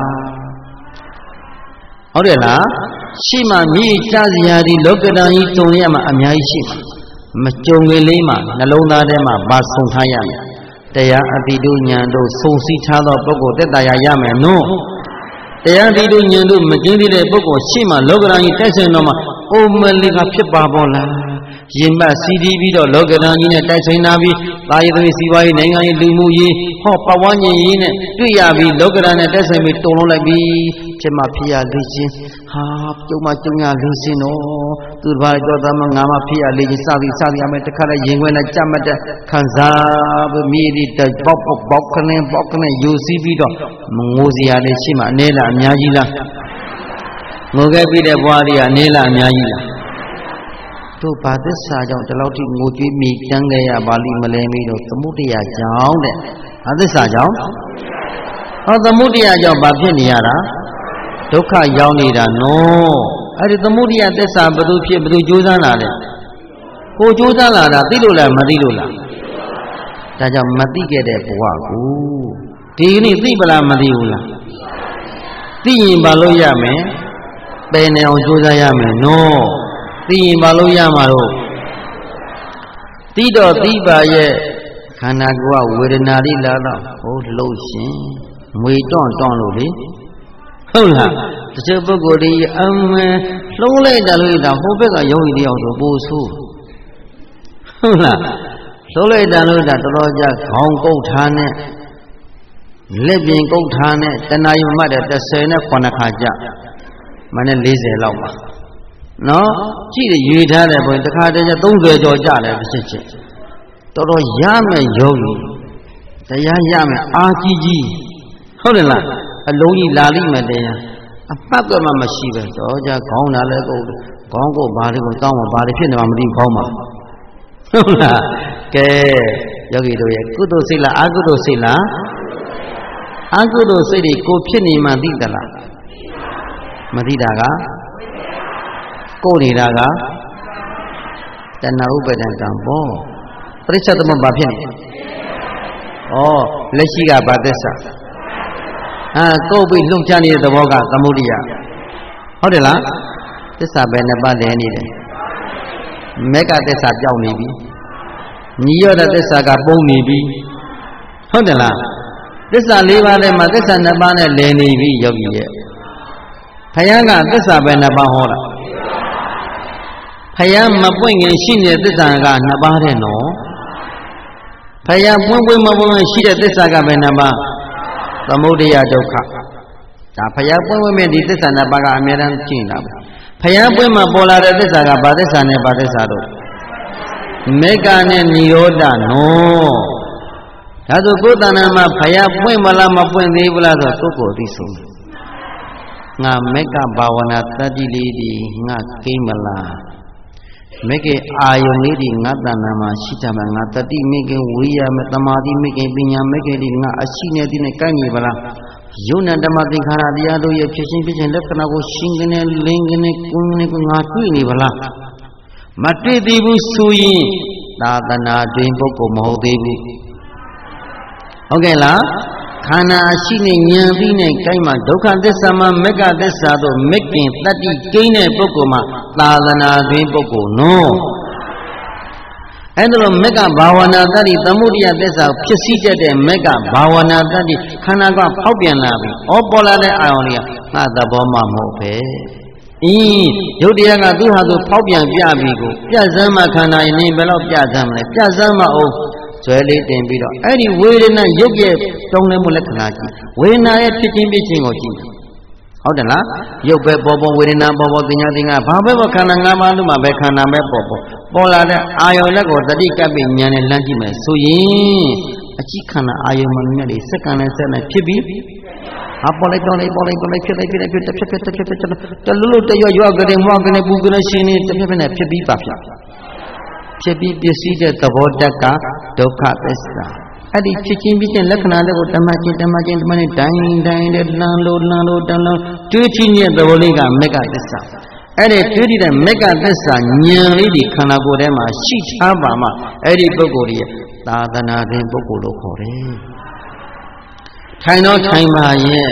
S1: ဟုတ်တယ်လားရှိမှမြေကြစရာဒီလောကဓာတ်ကြီးတုံရမှာအများကြီးရှိမှာမကြုံကလေးမှာနှလုံးသားထဲမှာပါဆုံထားရမယ်တရားအတိတို့ဉာဏ်တို့စုံစည်းထားသောပုဂ္ဂိုလ်တက်တာရမယ်နော်တရားအတိတို့ဉာဏ်တို့မကျင်းသေးတဲ့ပုဂ္ဂိုလ်ရှိမှလောကဓာတ်ကြီးတိုက်ဆိုင်တော့မှအိုမလေးကဖြစ်ပါပေါ်လားရင်ပတ်စီးတီးပြီးတော့လောကဓာတ်ကြီးနဲ့တိုက်ဆိုင်လာပြီးသာယသမီးစီးပွားရေးနိုင်ငံရေးလူမှုရေးဟောပတ်ဝန်းကျင်ရေးနဲ့တွေ့ရပြီးလောကဓာတ်နဲ့တိုက်ဆိုင်ပြီးတုံလုံးလိုက်ပြီးဖြစ်မှဖြစ်ရလေချင်းကျုံမကျုံရလေချင်းတော့သူတစ်ပါးကြောသားမငါမဖြစ်ရလေချင်းစသည်အမယ်တခါလဲရင်ခွဲနဲ့ကြက်မတဲ့ခံစားပြီးမြေဒီပေါက်ခနဲ့ယူစီးပြီးတော့ငိုစရာလေးရှိမှအနေလားအများကြီးလားငိုခဲ့ပြီးတဲ့ဘဝတွေကနေလားအများကြီးလားတို့ဘာသစ္စာကြောင့်ဒီလောက်ထိငိုကြွေးမိတန်းခဲ့ရပါလိမ့်မလဲမီးတော့သမုဒိယကြောင့်တဲ့ဘာသစ္စာကြောင့်သမုဒိယကြောင့်ဘာဖြစ်နေရတာဒုက္ခရောက်နေတာနော်အဲ့ဒီသမုဒိယသစ္စာဘယ်သူဖြစ်ဘယ်သူကြိုးစားလာလဲကိုကြိုးစားလာတာသိလို့လားမသိလို့လားဒါကြောင့်မသိခဲ့တဲ့ဘဝကိုဒီနေ့သိပလားမသိဘူးလားသိရင်ဘာလို့ရမယ်ပယ်နေအောင်ကြိုးစားရမယ်နော်သိရင်ဘာလို့ရမှာတော့သိတော့သိပါရဲ့ခန္ဓာကိုယ်ကဝေဒနာလေးလာတော့ဟိုလှုပ်ရှင်ငွေတွန့်လို့လေဟုတ်လားတချို့ပုဂ္ဂိုလ်တွေလှုံးလိုက်တာလို့ဒါဟိုဘက်ကယောဂီတယောက်ဆိုပို့ဆိုးဟုတ်လားလှုံးလိုက်တာလို့ဒါတော်တော်ကြခေါင်းကုတ်ထားနဲ့လက်ပြင်ကုတ်ထားနဲ့တဏှာယမှတ်တဲ့39ခါကြမနဲ့40လောက်ပါနော်ကြည့်ရွေထားတယ်ဘုရင်တခါတည်းကျ30ကျော်ကြတယ်တစ်ချက်ချင်းတော်တော်ရမယ်ယောဂီတရားရမယ်အာကြီးဟုတ်တယ်လားအလုံးကြီးလာလိမ့်မယ်တရားအပတ်ကမှမရှိပဲတော့ကြခေါင်းလာလဲကိုခေါင်းကိုဘာလေးကိုတောင်းမှာဘာတွေဖြစ်နေမှမသိခေါင်းမှာဟုတ်လားကဲယောဂီတို့ရဲ့ကုသိုလ်စိတ်လားအကုသိုလ်စိတ်လားအကုသိုလ်စိတ်တွေကိုဖြစ်နေမှသိသလားမသိတာကကိုယ်နေတာကတဏှာဥပါဒံကံပေါ့ပရိစ္ဆေသမဘာဖြစ်နေလက်ရှိကဘာသစ္စာကိုယ်ပြီးလွန်ချနေတဲ့သဘောကသမုဒိယဟုတ်တယ်လားသစ္စာပဲနှစ်ပါးလဲနေတယ်မေကသစ္စာပြောင်းနေပြီညီရတဲ့သစ္စာကပုံနေပြီဟုတ်တယ်လားသစ္စာ၄ပါးထဲမှာသစ္စာနှစ်ပါးနဲ့လဲနေပြီယောဂီရဲ့ဘုရားကသစ္စာပဲနှစ်ပါးဟောတာဘုရားမပွင့်ခင်ရှိနေတဲ့သစ္စာကနှစ်ပါးတဲ့နော်ဘုရားပွင့်မပွင့်ရှိတဲ့သစ္စာကပဲနှစ်ပါးသမုဒိယဒုက္ခဒါဘုရားပွင့်မဲ့ဒီသစ္စာနှစ်ပါးကအများအားကျင့်တာပဲဘုရားပွင့်မှပေါ်လာတဲ့သစ္စာကဘာသစ္စာနဲ့ဘာသစ္စာတို့မေကနဲ့និရောဓနော်ဒါဆိုကိုယ်တဏ္ဍာမှာဘုရားပွင့်မလားမပွင့်သေးဘူးလားဆိုကိုယ်ကိုသိဆုံးငါမေကဘာဝနာတတိလေးဒီငါကိမလားမေကေအာယုန်လေးဒီငါတဏ္ဍာမှာရှိတာမှာငါတတိမေကေဝိရိယမေတမာတိမေကေပညာမေကေဒီငါအရှိနဲ့ဒီနဲ့ကိုက်နေပါလားယုံနဲ့ဓမ္မသင်္ခါရတရားတို့ရဲ့ဖြစ်ချင်းလက္ခဏာကိုရှင်းကနေလင်းကနေကုန်းကနေငါတွေ့နေပါလားမတွေ့သေးဘူးဆိုရင်သာသနာတွင်ပုဂ္ဂိုလ်မဟုတ်သေးဘူးဟုတ်ကဲ့လားခန္ဓာရှိနေဉာဏ်ပြီးနဲ့ကိုင်းမှာဒုက္ခသစ္စာမှာမေကသစ္စာတို့မက်ကင်တတ္တိကိန်းတဲ့ပုဂ္ဂိုလ်မှာသာသနာတွင်ပုဂ္ဂိုလ်နော်အဲ့ဒါလို့မေကဘာဝနာတတ္တိသမုဒိယသစ္စာဖြစ်စည်းတတ်တဲ့မေကဘာဝနာတတ္တိခန္ဓာကဖောက်ပြန်လာပြီ။ဩပေါ်လာတဲ့အာရုံတွေကငါသဘောမှမဟုတ်ပဲ။ယုတ်တရားကသူဟာသူဖောက်ပြန်ပြပြီးကိုပြတ်စမ်းမှခန္ဓာရင်ဘယ်တော့ပြတ်စမ်းမလဲပြတ်စမ်းမှအောင်ဇွဲလေးတင်ပြီးတော့အဲ့ဒီဝေဒနာရုပ်ရဲ့တုံးလဲမှုလက္ခဏာကြီးဝေဒနာရဲ့ဖြစ်ခြင်းဖြစ်ခြင်းကိုကြည့်ဟုတ်တယ်လားရုပ်ပဲပေါ်ပေါ်ဝေဒနာပေါ်ပေါ်သင်ညာသင်္ကဘာပဲပေါ်ခန္ဓာ၅ပါးလုံးမှာပဲခန္ဓာပဲပေါ်လာတဲ့အာယုန်လက်ကိုတတိကပ်ပြီးဉာဏ်နဲ့လမ်းကြည့်မယ်ဆိုရင်အကြည့်ခန္ဓာအာယုန်မှမြတ်တွေစက္ကန့်နဲ့စက္ကန့်ဖြစ်ပြီးပေါ်လိုက်ဖြစ်တလူလူတရွကြတဲ့မောကနေပူကနေရှင်နေတစ်ဖြစ်နဲ့ဖြစ်ပြီးပါဖြစ်ပြီးပစ္စည်းတဲ့သဘောတက်ကဒုက္ခသစ္စာအဲ့ဒီဖြစ်ချင်းပြချင်းလက္ခဏာတွေကိုဓမ္မချင်းနဲ့တိုင်းတဲ့လမ်းလို့တွေးကြည့်တဲ့သဘောလေးကမေဃသစ္စာအဲ့ဒီတွေးကြည့်တဲ့မေဃသစ္စာဉာဏ်လေးဒီခန္ဓာကိုယ်ထဲမှာရှိချားပါမှအဲ့ဒီပုဂ္ဂိုလ်ရဲ့သာသနာ့ရှင်ပုဂ္ဂိုလ်လို့ခေါ်တယ်ထိုင်တော့ထိုင်ပါရဲ့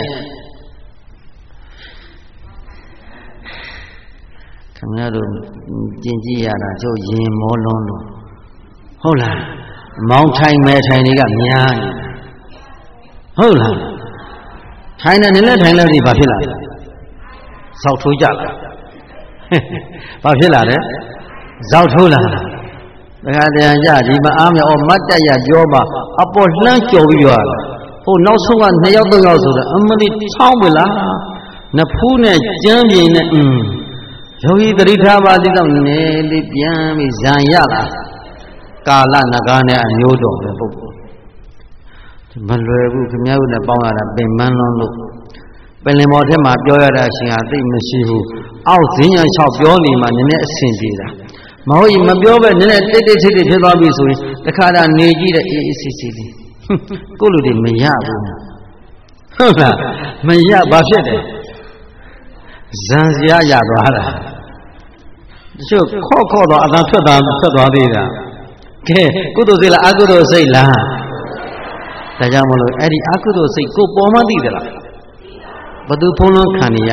S1: ခင်ဗျားတို့ကျင်ကြည့်ရတာကျို့ရင်မောလွန်းလို့ဟုတ်လားမောင်းထိုင်မဲ့ထိုင်တွေကများနေဟုတ်လားထိုင်နေနဲ့ထိုင်လို့ဒီဘာဖြစ်လာလဲစောက်ထိုးကြလာဘာဖြစ်လာလဲဇောက်ထိုးလာတခါတည်းကြဒီမအားမြောမတ်တက်ရပြောပါအပေါ်လှမ်းကြော်ပြီးပြောရတာဟိုနောက်ဆုံးက2ယောက်3ယောက်ဆိုတော့အမလီချောင်းပြီလားနဖူးနဲ့ကြမ်းပြင်းနဲ့ယောဂီသတိထားပါသေးတော့နေလေးပြန်ပြီးဇံရလာကာလနဂါနဲ့အမျိုးတော်ပဲပုဂ္ဂိုလ်မလွယ်ဘူးခင်ဗျားတို့နဲ့ပေါင်းရတာပင်မန်းလွန်းလို့ပင်လင်ပေါ်ထဲမှာပြောရတဲ့အရှင်ဟာသိမရှိဘူးအောက်ဈဉ္ညာလျှောက်ပြောနေမှနည်းနည်းအဆင်ပြေတာမဟုတ်ရင်မပြောပဲနည်းနည်းတိတ်ဖြစ်သွားပြီဆိုရင်တခါတည်းနေကြည့်တဲ့အေးအေးဆေးဆေးလေးကိုလူတွေမရဘူးဟုတ်လားမရဘာဖြစ်တယ်ဇံစရာရသွားတာတချို့ခေါ့တော့အသာထွက်သွားသေးတာကဲကုသိုလ်စိတ်လားအကုသိုလ်စိတ်လားဒါကြောင့်မလို့အဲ့ဒီအကုသိုလ်စိတ်ကိုပေါ်မှသိသလားဘသူဖုံးလုံးခံနေရ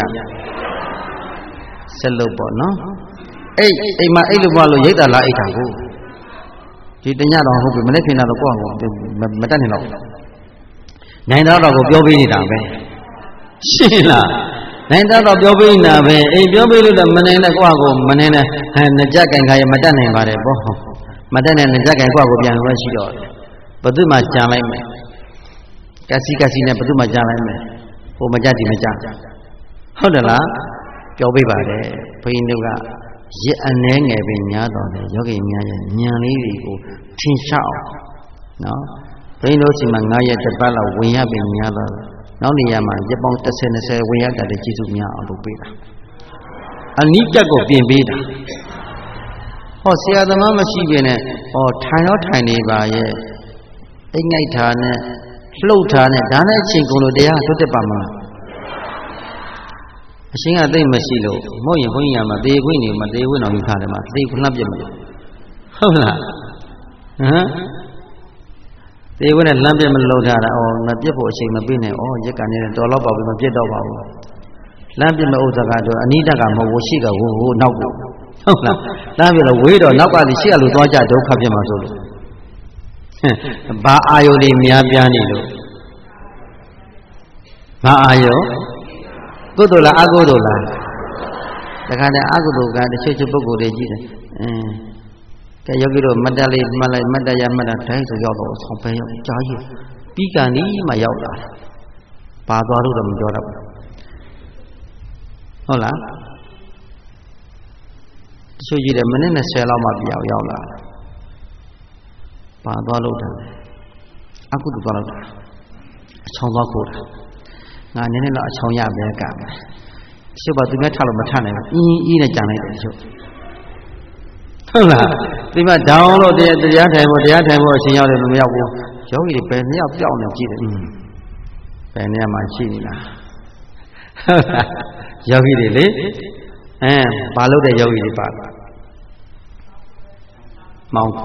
S1: ဆက်လို့ပေါ့နော်အိမ်မှာအိတ်လို့မလို့ရိတ်တာလားအိတ်တာကိုဒီတညတော့ဟုတ်ပြီမနေ့ဖြစ်တာတော့ကိုယ့်ဟာကိုမတတ်နိုင်တော့နိုင်တော့ကိုပြောပေးနေတာပဲရှင်းလားနိုင်တော့ပြောပေးနေတာပဲအိမ်ပြောပေးလို့တော့မနိုင်တဲ့ကိုယ့်ဟာကိုမနိုင်တဲ့နှကြကင်ခါရမတတ်နိုင်ပါတယ်ပေါ့မတတ်တဲ့နှကြကင်ကိုယ့်ဟာကိုပြန်လို့ရှိတော့ဘယ်သူမှကြံလိုက်မယ်ကစီနဲ့ဘယ်သူမှကြံလိုက်မယ်ဟိုမကြဒီမကြဟုတ်တယ်လားပြောပေးပါတယ်ဘုန်းကြီးတို့ကရစ်အနှဲငယ်ပင်များတော့တယ်ယောဂီများရဲ့ဉာဏ်လေးတွေကိုထင်ရှားအောင်နော်ဘုန်းကြီးတို့စီမှာ9ရက်တစ်ပတ်လောက်ဝင်ရပင်များတော့နောက်နေရာမှာရက်ပေါင်း10-20ဝင်ရတဲ့ကျေးဇူးများအောင်လုပ်ပေးတာအနိကကိုပြင်ပေးတာဟောဆရာသမားမရှိပြင်နဲ့ဟောထိုင်တော့ထိုင်နေပါရဲ့အိတ်ငိုက်ထားနဲ့လှုပ်ထားနဲ့ဒါနဲ့အချိန်ကုန်လို့တရားထုတ်တက်ပါမလားအရှင်ကသိမရှိလို့မဟုတ်ရင်ဘုန်းကြီးကမှသေခွင့်နေမှသေခွင့်တော်ယူထားတယ်မှာသေခွင့်လှပ်ပြမလို့ဟုတ်လားသေခွင့်နဲ့လှမ်းပြမလို့ထားတာမပြစ်ဖို့အချိန်မပေးနဲ့ရက်ကနေတော်တော့ပါဘူးမပြစ်တော့ပါဘူးလှမ်းပြမဥစ္စာကတော့အနိဒကမဟုတ်ဘူးရှိကဟိုနောက်ကိုဟုတ်လားလှမ်းပြတော့ဝေးတော့နောက်ကလည်းရှိရလို့သွားကြဒုက္ခဖြစ်မှာဆိုလို့ဘာအာယုတွေများပြားနေလို့ဘာအာယုကုသိုလ်လားအကုသိုလ်လားတခါတည်းအကုသိုလ်ကတချို့ပုဂ္ဂိုလ်တွေကြည့်တယ်ကဲယောဂီတို့မတ်တလေးမှတ်လိုက်မတ်တရမှတ်တာတိုင်းဆိုရောက်တော့ဆောင်းပဲရောက်ကြားကြီးပြီးကန်ဒီမှရောက်လာပါသွားလို့တော့မပြောတော့ဘူးဟုတ်လားတချို့ကြည့်တယ်မိနစ်20လောက်မှပြောင်းရောက်လာပါသွားလို့တယ်အကုသိုလ်သွားလို့အချောင်းသွားခိုးတာငါနည်းနည်းတော့အချောင်းရပဲကမယ်တချို့ကသူများထားလို့မထနိုင်ဘူးအင်းနဲ့ကြံလိုက်တယ်တချို့ဟုတ်လားဒီမှာဒေါင်းလို့တရားထိုင်ဖို့အချိန်ရောက်တယ်လို့မရောက်ဘူးယောဂီတွေဘယ်နှစ်ယောက်ပြောင်းနေကြည့်တယ်ဘယ်နေရာမှာရှိနေလားဟုတ်လားယောဂီတွေလေဘာလို့တဲ့ယောဂီတွေပါမောင်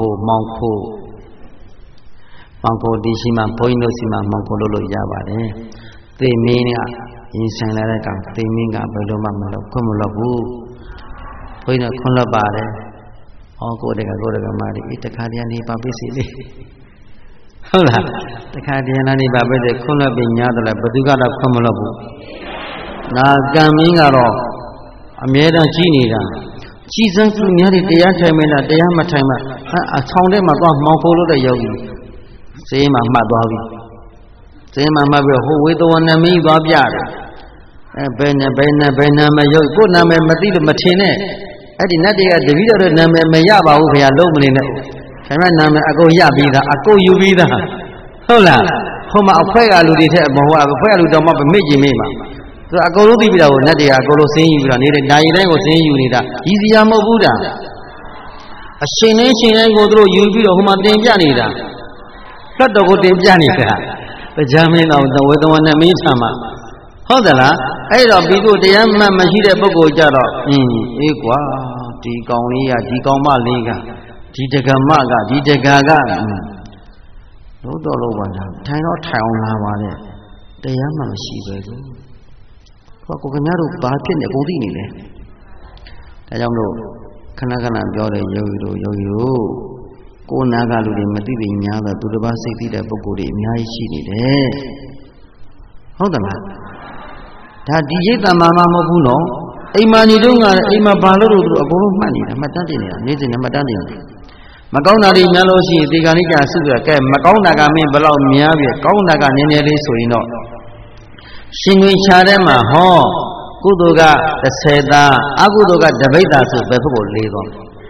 S1: ခိုဒီရှိမှဘုန်းကြီးတို့ရှိမှမောင်ခိုလို့ရပါတယ်သေမင်းကရင်ဆိုင်လာတဲ့ကောင်သေမင်းကဘယ်လိုမှမလုပ်ခွင့်မလုပ်ဘူးဘုန်းကြီးတို့ခွင့်လွတ်ပါတယ်ကိုယ်တကမာဒီတခါတည်းနေပါပစ္စည်းလေးဟုတ်လားတခါတည်းနေပါပစ္စည်းခွင့်လွတ်ပြီးညားတယ်ဘယ်သူကတော့ခွင့်မလုပ်ဘူးငါကံမင်းကတော့အအမြဲတမ်းကြီးနေတာကြီးစံသူများတွေတရားထိုင်မလားတရားမထိုင်မှအဆောင်ထဲမှာသွားမှောင်ခိုးလို့တဲ့ယောဂီစေးမှမှတ်သွားပြီစေးမှမှတ်ပြီးဟိုဝေသဝနမီးသွားပြတယ်ဘယ်နဲ့မရုပ်ကိုနာမည်မသိလို့မထင်နဲ့အဲ့ဒီနတ်တွေကတပည့်တော်နာမည်မရပါဘူးခင်ဗျာလုံးမနေနဲ့ခင်ဗျာနာမည်အကုန်ရပြီးသားအကုန်ယူပြီးသားဟုတ်လားဟိုမှာအဖွဲကလူတွေထက်မဟုတ်အဖွဲကလူတော့မှမေ့ကြည့်မေ့မှာသူအကုန်လုံးသိပြီးတော့နတ်တွေကအကုန်လုံးစင်းယူပြီးတော့နေတဲ့နိုင်တိုင်းကိုစင်းယူနေတာရည်စရာမဟုတ်ဘူးတာအရှင်တိုင်းကိုသူတို့ယူပြီးတော့ဟိုမှာတင်ပြနေတာတတ်တော်ကိုတင်ပြနေတာတရားမင်းတော်ဝေသဝနမင်းဆံမှာဟုတ်သလားအဲ့တော့ပြီးကိုတရားမှတ်မရှိတဲ့ပုဂ္ဂိုလ်ကြတော့အေးကွာဒီကောင်လေးကဒီကောင်မလေးကဒီတက္ကမကဒီတက္ကကလို့တော့ပါလားထိုင်တော့ထိုင်အောင်လာပါလေတရားမှမရှိပဲလို့ဟောကိုခင်ဗျားတို့ဘာဖြစ်နေကုန်သိနေလဲဒါကြောင့်မလို့ခဏပြောတယ်ယောဂီတို့ကိုနာကလူတွေမသိသိများတော့သူတစ်ပါးစိတ်သိတဲ့ပုဂ္ဂိုလ်တွေအများကြီးရှိနေတယ်ဟုတ်တယ်လားဒါဒီရိတ်တံမာမမဟုတ်ဘူးနော်အိမ်မာညီတို့ကအိမ်မာဘာလို့တို့အကုန်လုံးမှတ်နေတာမှတ်တတ်နေတာနေ့စဉ်နဲ့မှတ်တတ်နေတယ်မကောင်းတာတွေများလို့ရှိရင်ဒီကနေ့ကြာစုရကဲမကောင်းတာကမင်းဘယ်လောက်များပြီကောင်းတာကနည်းနည်းလေးဆိုရင်တော့ရှင်ဝင်ချတဲ့မှာဟောကုသိုလ်က30သားအကုသိုလ်ကတပိဋ္ဌာဆိုပဲဖို့လေးတော့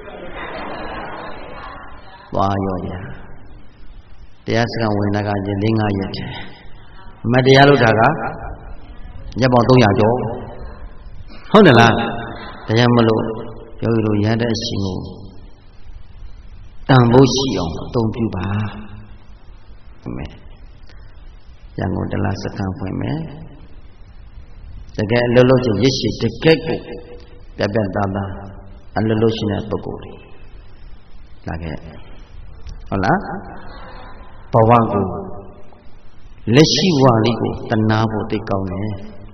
S1: သွားရောဗျာတရားစခန်းဝင်တာကရင်၄-၅ရက်တည်းမတရားလို့တာကရက်ပေါင်း300ကျော်ဟုတ်တယ်လားတရားမလို့ယောဂီတို့ရတဲ့အရှင်ကိုတန်ဖို့ရှိအောင်အသုံးပြုပါမယ်ရန်ကုန်တလားစခန်းဖွင့်မယ်တကယ်အလုပ်လုပ်ချင်ရရှိတကယ်ကိုပြသားအလုပ်လုပ်ရှင်တဲ့ပုဂ္ဂိုလ်တွေလာခဲ့ဟုတ်လားဘဝကိုလက်ရှိဝါလေးကိုတနာဖို့သိကောင်းတယ်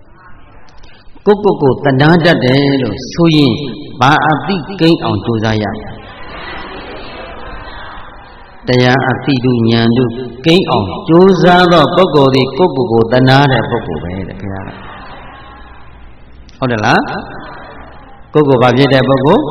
S1: ကိုတနာတတ်တယ်လို့ဆိုရင်ဘာအသိကိန်းအောင်ကြိုးစားရတရားအသိတို့ဉာဏ်တို့ကိန်းအောင်ကြိုးစားတော့ပုဂ္ဂိုလ်ဒီကိုတနာတဲ့ပုဂ္ဂိုလ်ပဲတဲ့ခင်ဗျာဟုတ်တယ်လားကိုဘာဖြစ်တဲ့ပုဂ္ဂိုလ်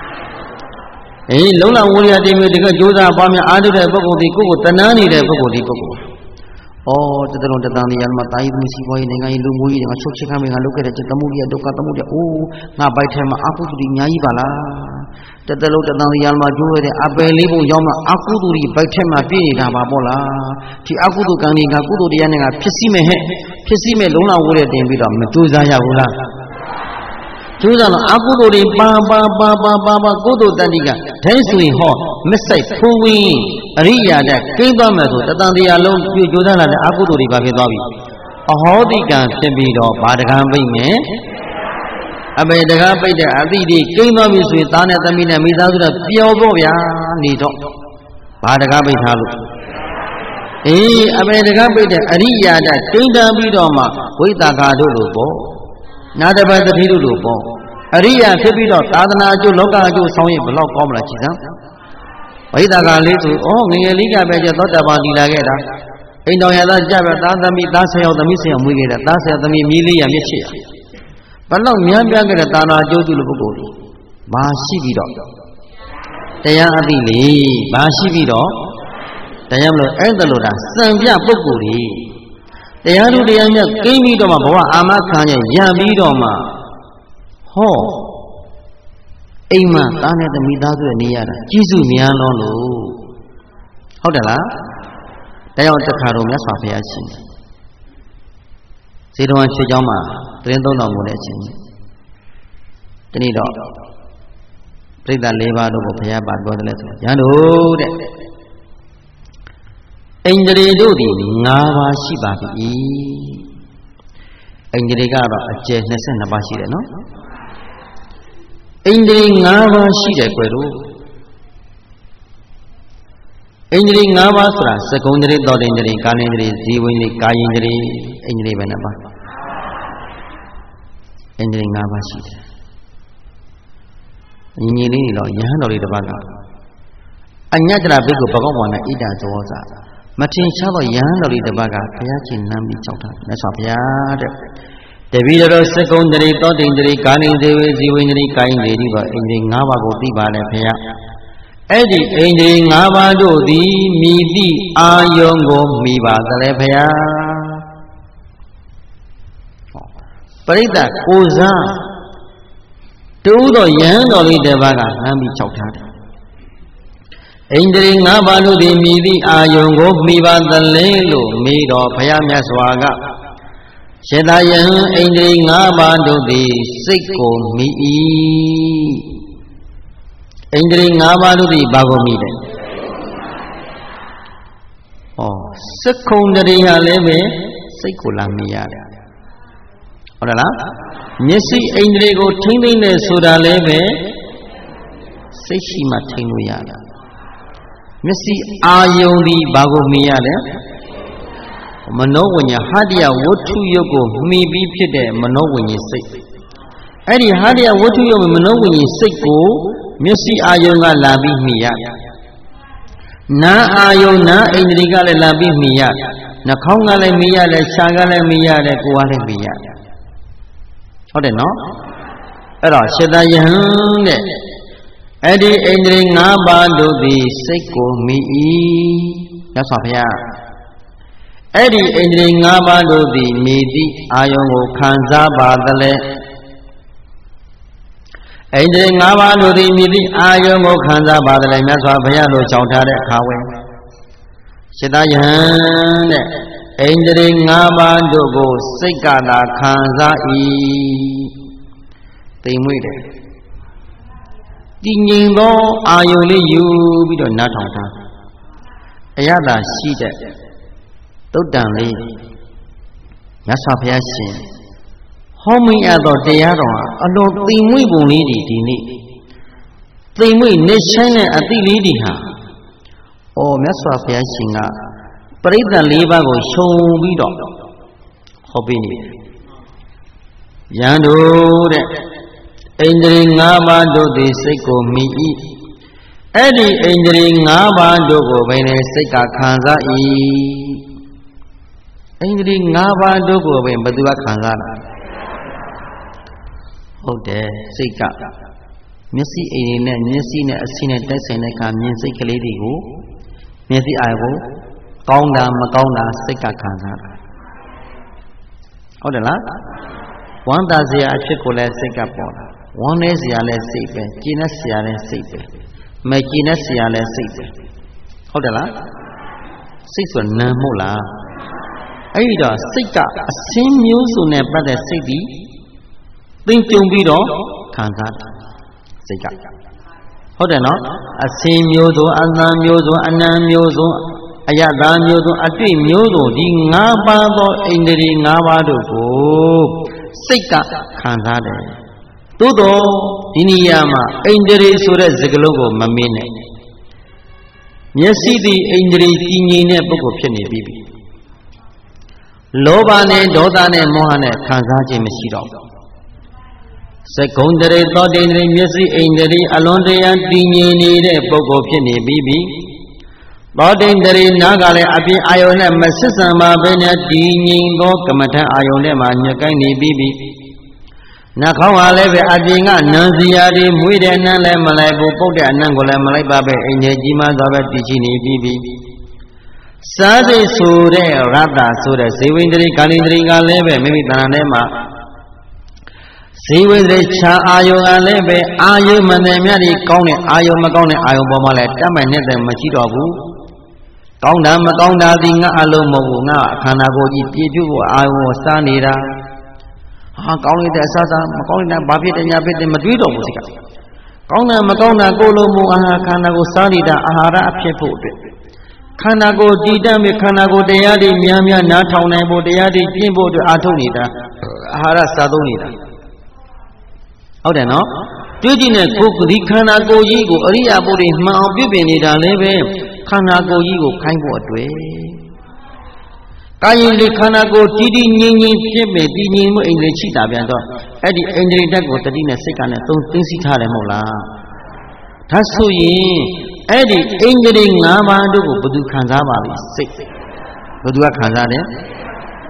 S1: လုံးလဝိရိယတိမျိုးတကကြိုးစားပွားများအားထုတ်တဲ့ပုဂ္ဂိုလ်ဒီကိုတနာနေတဲ့ပုဂ္ဂိုလ်ဒီပုဂ္ဂိုလ်တတလုံးတတန်တရားမှာတာယီမှုစီပွားရေးနိုင်ငံရေးလူမှုရေးငါချုပ်ချစ်ခံမယ်ငါလုပ်ခဲ့တဲ့သမုဒိယဒုက္ခသမုဒိယငါဘိုက်ထဲမှာအကုသိုလ်ကြီးအများကြီးပါလားတတလုံးတတန်တရားမှာကျိုးရတဲ့အပယ်လေးပုံရောက်မှအကုသိုလ်ကြီးဘိုက်ထဲမှာပြည့်နေတာပါပေါ့လားဒီအကုသိုလ်ကံတွေကကုသိုလ်တရားနဲ့ကဖြစ်စီမယ်ဟဲ့ဖြစ်စီမယ်လုံးလဝိရိယတင်ပြီးတော့မကြိုးစားရဘူးလားကျိုးစားတော့အကုသိုလ်တွေပါကုသိုလ်တတ္တိကဒိုင်းဆိုရင်ဟောမဆိုင်ဖိုးဝင်းအရိယာတဲ့ကိန်းသွားမယ်ဆိုတတန်တရားလုံးကြိုးစားလာတဲ့အကုသိုလ်တွေပါဖြစ်သွားပြီအဟောတိကံဖြစ်ပြီးတော့ဘာတကံပိတ်မယ်အပေတကံပိတ်တဲ့အသည့်တွေကိန်းသွားပြီဆိုရင်သားနဲ့သမီးနဲ့မိသားစုနဲ့ပျော်ဖို့ဗျာနေတော့ဘာတကံပိတ်ထားလို့အပေတကံပိတ်တဲ့အရိယာတဲ့ကိန်းတန်းပြီးတော့မှဝိသကာတို့လိုပေါ့နာတပတတိတို့လိုပေါ့အရိယာဖြစ်ပြီးတော့သာသနာအကျိုးလောကအကျိုးဆောင်ရင်ဘလောက်ကောင်းမလားကြည်စမ်းဝိသကာလေးဆိုငငယ်လေးကပဲကျသောတပန်တည်လာခဲ့တာအိမ်တော်ရသားကြပဲသားသမီးသားဆရာသမီးဆရာမွေးခဲ့တာသားဆရာသမီးမြေးလေးရမြစ်ချစ်ဘလောက်များပြခဲ့တဲ့သာသနာအကျိုးသူလိုပုဂ္ဂိုလ်တွေဘာရှိပြီးတော့တရားအသိလေဘာရှိပြီးတော့တရားမလို့အဲ့ဒါလို့ဒါစံပြပုဂ္ဂိုလ်တွေတရားသူတရားမြတ်ကိန်းပြီးတော့မှဘဝအာမခံရရပြီးတော့မှဟောအိမ်မှာသားနဲ့သမီးသားစုရဲ့နေရတာကြီးစုများလုံးလို့ဟုတ်တယ်လားဒါကြောင့်တခါတော့မြတ်စွာဘုရားရှင်ဇေတဝန်ချွေเจ้าမှာသတင်းသုံးတော်မူတဲ့အချိန်ဒီနေ့တော့ပြိဿ၄ပါးတို့ကိုဘုရားပါပြောတယ်လဲဆိုရန်တို့တဲ့ဣန္ဒြေတို့သည်5ပါးရှိပါပြီဣန္ဒြေကတော့အကျယ်22ပါးရှိတယ်နော်ဣန္ဒြေ5ပါးရှိတယ်ကွယ်တို့ဣန္ဒြေ5ပါးဆိုတာသကုံ္ဒြေသောတိန္ဒြေကာနိန္ဒြေဇီဝိန္ဒြေကာယိန္ဒြေဣန္ဒြေပဲနှပါဣန္ဒြေ5ပါးရှိတယ်ညီညီလေးတော့ယဟန်တော်လေးတစ်ပါးကအညတ္တရာဘိက္ခုဘဂဝါနာဣဒံဇောဇာမထင်ရှားသောယဟန်တော်လေးတစ်ပါးကဘုရားရှင်နမ်းပြီးကြောက်တာမြတ်စွာဘုရားတဲ့ Tebiro secondary thought injury, Kani Devi, Zivinary, Kain River, Injury Nava Gotiba Lepea. Eddie Injury Nava do the Midi Ayongo Miba Lepea. Parita Uza Tudo Yan or Devaga, Nami Chokta. Injury Nava do the Midi Ayongo Miba the Lelo, made of Payamaswaga. Shadayan Indri Ngabando di Siko Mi Indri Ngabando di Bagomide. Oh, secondary Haleme, Sikulamia. Orala Nisi Indri go Tindin Sudaleme, Seshima Tinuyana. Missy Ayoni Bagomia. Manowanya Hadia Wotu Yogo, maybe Pide, Manowany sick. Eddie Hadia Wotu Yogo, Manowany sick go, Missy Ayonga Labi Mia. Na Ayona, Indriga Labi Mia. Nakonga Mia, the Shagala Mia, the Guale Mia. How do you know? Era Shadayan Eddie Indring Nabando di Seko Mi. That's what Eddie Indri Ngabando di Midi Ayongo Kanza Badale Indri Ngabando di Midi Ayongo Kanza Badale Maswa Bayalo Chautare Kawe Shadayan Indri Ngabando go Sikala Kanza Timuide Tingo Ayoli you be not on Ayada Shida Totally, Yasapyasin. How many other Diara, although the Mubu needed, the Mu nation at the Lidia. Oh, Yasapyasina, Prida Liba go show widow. Hobini Yando, Endring Nabando de Seco Mi. Eddie Endring Nabando go Vene Seca Kanza E. Indri Ngava Dogo when Badua Kangana. Oh, there, Sika. Missy Aina, Missy Asina Tesseneka, Missy Kaledigo, Missy Ivo, Konda Makona, Sika Kangana. Oh, the last one does the Achikola Singapore. One is the Alessipe, Gina Siale Sipe, Makina Siale Sipe. Oh, the last 6 or Namula. Ada Sika, a same news on a brother city. Think to be done, Kanka Sika. Hold on, a same Yodo, Anam Yodo, Anam Yodo, Ayadam Yodo, a dream Yodo, the Nabado in the Navado. Sika Kanka. Todo, Diniyama, Indri Sura Zagalogo, Mamine. Yesi the Indri Tinine book of Penny Bibi. Lobane, Dodane, Mohane, Kanzaji Mishiro. Secondary thought in the music in the Alonde and Dini, Pogo Penny Bibi. But in the Nagale, Abi Iona, Massama, Bena, Dini, Go, Kamata, Iona, Yakani Bibi. Nakawa leve Adinga, Nanziadi, Muidana, Malabu, Poga, Nangola, Malababe, in the Jima, Dini Bibi. Sade Sure, Rata, Sure, Sivindri, Kalindringa leve, maybe Tanema. Sivindri Cha Ayo Alebe, Ayo Manemari, Kone, Ayo Magone, Ayo Bomale, Tamanet, Machidobu. Kauna Magonda Dinga Alomoguna, Kanagoji, Pidu, Ayo Sanira. Kauni the Sasa, Makona, Babit and Yabit and Madrido Musica. Kauna Magona, Golomu, Kanago Sanida, Ahara, Chepo. Kanago Didam, Kanago Deadi, Miamia, Natown, Deadi, Jimbo, Atonida, Hara Sadonida. How then, no? Judina cook, the Kanago Yigo, Ria Bodi, Mount Bibinida, Leve, Kanago Yigo, Kaimbo, Kayili Kanago, Tidi, Nini, Pime, Dini, in the Chita Bando, Eddie, Endri, that was the dinner second, and don't think it had a mola. Tasuyi. Eddie, Indring Namando, Budu Kanzama, sick. Budua Kanzane.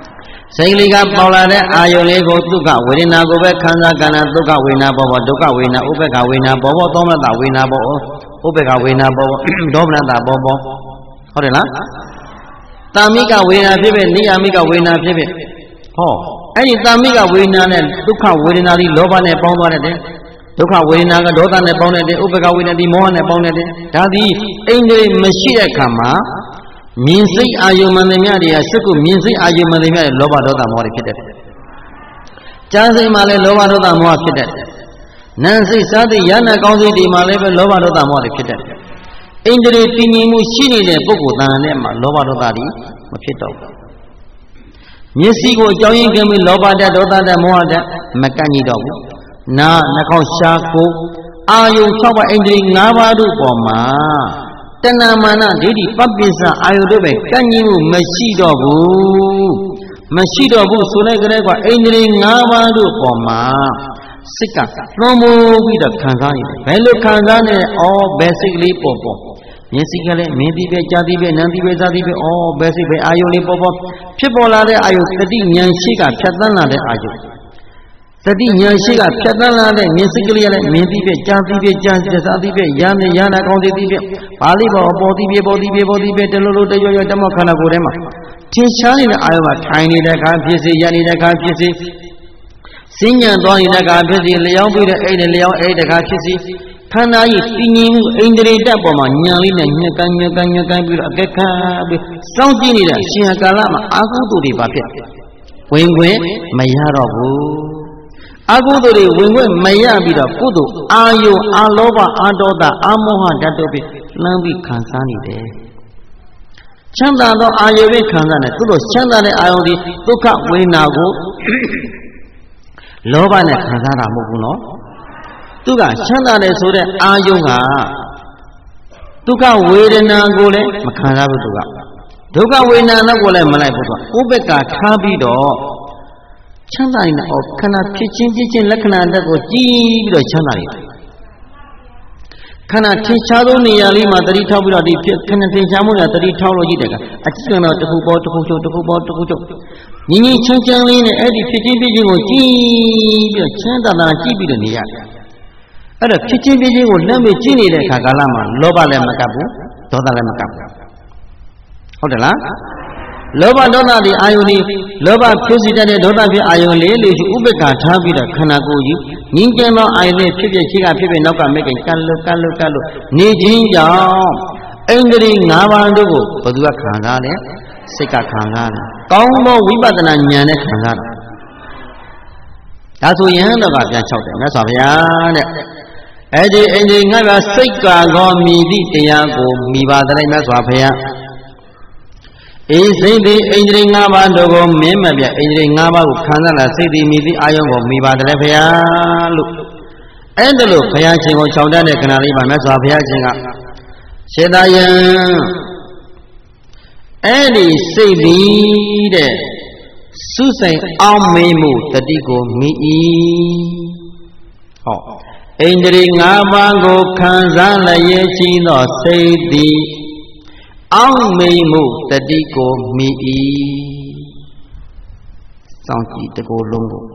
S1: စိတ်ကလေးကပေါ်လာတဲ့အာယုန်လေးကိုဒုက္ခဝေဒနာကိုပဲခံစားကဏ္ဍဒုက္ခဝေဒနာပေါ်ပေါ်ဒုက္ခဝေဒနာဥပေက္ခဝေဒနာပေါ်ပေါ်သောမနတဝေဒနာပေါ်ဥပေက္ခဝေဒနာပေါ်ပေါ်ဒေါမနတပေါ်ပေါ်ဟုတ်တယ်လားတာမိကဝေဒနာဖြစ်ဖြစ်နိယာမိကဝေဒနာဖြစ်ဖြစ်ဟောအဲ့ဒီတာမိကဝေဒနာနဲ့ဒုက္ခဝေဒနာဒီလောဘနဲ့ပေါင်းသွားတဲ့ဒုက္ခဝေဒနာကဒေါသနဲ့ပေါင်းတဲ့ဥပေက္ခဝေဒနာဒီမောဟနဲ့ပေါင်းတဲ့ဒါသည်အိန္ဒြေမရှိတဲ့အခါမှာမြင်စိတ်အာယုမန္တမြတွေကစက္ကုမြင်စိတ်အာယုမန္တမြတွေလောဘဒေါသမောဟတွေဖြစ်တတ်တယ်။ကြားစိတ်မှာလည်းလောဘဒေါသမောဟဖြစ်တတ်တယ်။နာမ်စိတ်စားတဲ့ရဟနာကောင်းစိတ်တွေမှာလည်းပဲလောဘဒေါသမောဟတွေဖြစ်တတ်တယ်။အိန္ဒြေတည်ငြိမ်မှုရှိနေတဲ့ပုဂ္ဂိုလ်တန်တဲ့မှာလောဘဒေါသတွေမဖြစ်တော့ဘူး။မျက်စိကိုအကြောင်းရင်းကင်းပြီးလောဘဓာတ်ဒေါသဓာတ်မောဟဓာတ်မကန့်ညိတော့ဘူး။နာနှာခေါင်းရှားကိုအာယု၆ပါးအိန္ဒြေ၅ပါးတို့ပေါ်မှာတဏမာနဒိဋ္ဌိပပိစအာယုတို့ပဲကန့်ညိမှုမရှိတော့ဘူးဆိုလိုက်ကြတဲ့ကွာအိန္ဒြေ၅ပါးတို့ပေါ်မှာစိတ်ကလွန်မိုးပြီးတော့ခံစားရတယ်ဘယ်လိုခံစားနေဘယ်စိတ်ကလေးပေါ်မျက်စိကလည်းမြင်ပြီးပဲကြားပြီးပဲနားပြီးပဲစားပြီးပဲဘယ်စိတ်ပဲအာယုလေးပေါ်ဖြစ်ပေါ်လာတဲ့အာယုတတိဉာဏ်ရှိကဖြတ်သန်းလာတဲ့အာယုတတိဉာဏ်ရှိကဖြတ်သန်းလာတဲ့မြင်စိတ်ကလေးလည်းမြင်ပြီးပဲကြားပြီးပဲကြားစားပြီးပဲရနာကောင်းသေးပြီးပဲပါဠိပေါ်ပေါ်ပြီးပဲတလို့တရွတမောခန္ဓာကိုယ်ထဲမှာထင်ရှားနေတဲ့အာယုကထိုင်နေတဲ့အခါဖြစ်စေရနေတဲ့အခါဖြစ်စေစဉ္ညာသွားနေတဲ့အခါဖြစ်စေလျောင်းပြီးတဲ့အိတ်နဲ့လျောင်းအိတ်တဲ့အခါဖြစ်စေခန္ဓာကြီးတည်ငြိမ်မှုအိန္ဒြေတက်ပေါ်မှာဉာဏ်လေးနဲ့ညှက်ကန်းပြီးတော့အကဲခတ်ပြီးစောင့်ကြည့်နေတဲ့ရှင်ဟကာလမှာအာဟုတုတွေပါဖြစ်ဝင်ခွင့်မရတော့ဘူးအာဟုတုတွေဝင်ခွင့်မရပြီးတော့ကုသိုလ်အာယုအာလောဘအာဒေါသအာမောဟဓာတ်တို့ဖြင့်လှမ်းပြီးခံစားနေတယ်ချမ်းသာသောအာယုပဲခံစားနေသူတို့ချမ်းသာတဲ့အာယုဒီဒုက္ခဝေဒနာကိုလောဘနဲ့ခံစားတာမဟုတ်ဘူးနော်သူကချမ်းသာတယ်ဆိုတဲ့အာယုကဒုက္ခဝေဒနာကိုလည်းမခံစားဘူးသူကဒုက္ခဝေဒနာကိုလည်းမလိုက်ဘူးသူကဥပေက္ခထားပြီးတော့ချမ်းသာနေတဲ့ခန္ဓာဖြစ်ချင်းလက္ခဏာတက်ကိုကြည့်ပြီးတော့ချမ်းသာနေတယ်ခန္ဓာထင်ရှားသောနေရာလေးမှာတတိထောက်ပြီးတော့ဒီခန္ဓာထင်ရှားမှုကတတိထောက်လို့ကြည့်တယ်ကအကြည့်ကတော့တစ်ခုပေါ်တစ်ခုချုပ်ငင်းချမ်းလေးနဲ့အဲ့ဒီဖြစ်ချင်းကိုကြည့်ပြီးတော့ချမ်းသာကြည့်ပြီးတော့နေရတယ်အဲ့တော့ဖြစ်ချင်းကိုလှမ်းပြီးကြည့်နေတဲ့အခါကာလမှာလောဘလည်းမကပ်ဘူးဒေါသလည်းမကပ်ဘူးဟုတ်တယ်လားလောဘဒေါသဒီအာယုန်ဒီလောဘဖြစ်စေတဲ့ဒေါသဖြစ်အာယုန်လေးလို့ဥပေက္ခထားပြီးတော့ခန္ဓာကိုယ်ကြီးငြင်းကျင်သောအာယုန်လေးဖြစ်ရှိကဖြစ်နောက်ကမဲ့ကင်ကတ်လို့နေခြင်းကြောင့်အိန္ဒြေ၅ပါးတို့ကိုဘယ်သူကခံစားလဲစိတ်ကခံစားတယ်ကောင်းသောဝိပဿနာဉာဏ်နဲ့ခံစားတယ်ဒါဆိုယဟန်တော်ကပြန်လျှောက်တယ်မြတ်စွာဘုရားတဲ့အဲ့ဒီအိန္ဒြေ၅ပါးစိတ်ကောမြည်သည့်တရားကိုမိပါတယ်မြတ်စွာဘုရားအေးစိတ်သည်အိန္ဒြေ၅ပါးတို့ကိုမင်းမပြအိန္ဒြေ၅ပါးကိုခံစားလာစိတ်သည်မိသည့်အာယုံကိုမိပါတယ်ဘုရားလို့အဲ့ဒါလို့ဘုရားရှင်ကိုခြောက်တတ်တဲ့ခဏလေးမှာမြတ်စွာဘုရားရှင်ကစေတယံအဲ့ဒီစိတ်သည်တဲ့စုဆိုင်အောင်မေးမှုတတိကိုမိ၏ဟောအိန္ဒြေ၅ပါးကိုခံစားလျက်ရှိသောစိတ်သည်အောင်မေးမှုတတိကိုမိ၏စောင့်ကြည့်တကိုယ်လုံးကို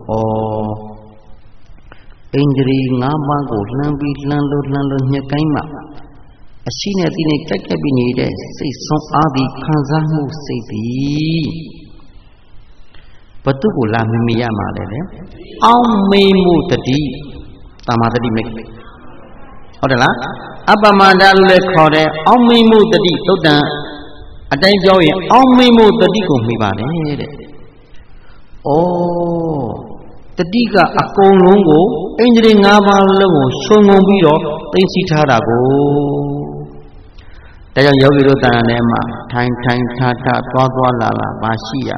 S1: အိန္ဒြေ၅ပါးကိုလှမ်းလို့ညှက်ကိုင်းမှအရှိနဲ့တိနဲ့ကြက်ကပ်ပြီးနေတဲ့စိတ်ဆုံးအားသည်ခံစားမှုစိတ်သည်ဘသူကိုလာမမိရမှာလဲအောင်မေးမှုတတိတမာတတိမိတ်ဟုတ်တယ်လားအပမန္တလို့လည်းခေါ်တယ်အောင်မေးမှုတတိသုတ်တံအတိုင်းပြောရင်အောင်မေးမှုတတိကိုမိပါတယ်တဲ့တတိကအကုန်လုံးကိုအိန္ဒြေ၅ပါးလုံးကိုရှုံငုံပြီးတော့သိသိထားတာကိုဒါကြောင့်ယောဂီတို့တဏ္ဍာထဲမှာထိုင်သွားလာမရှိရ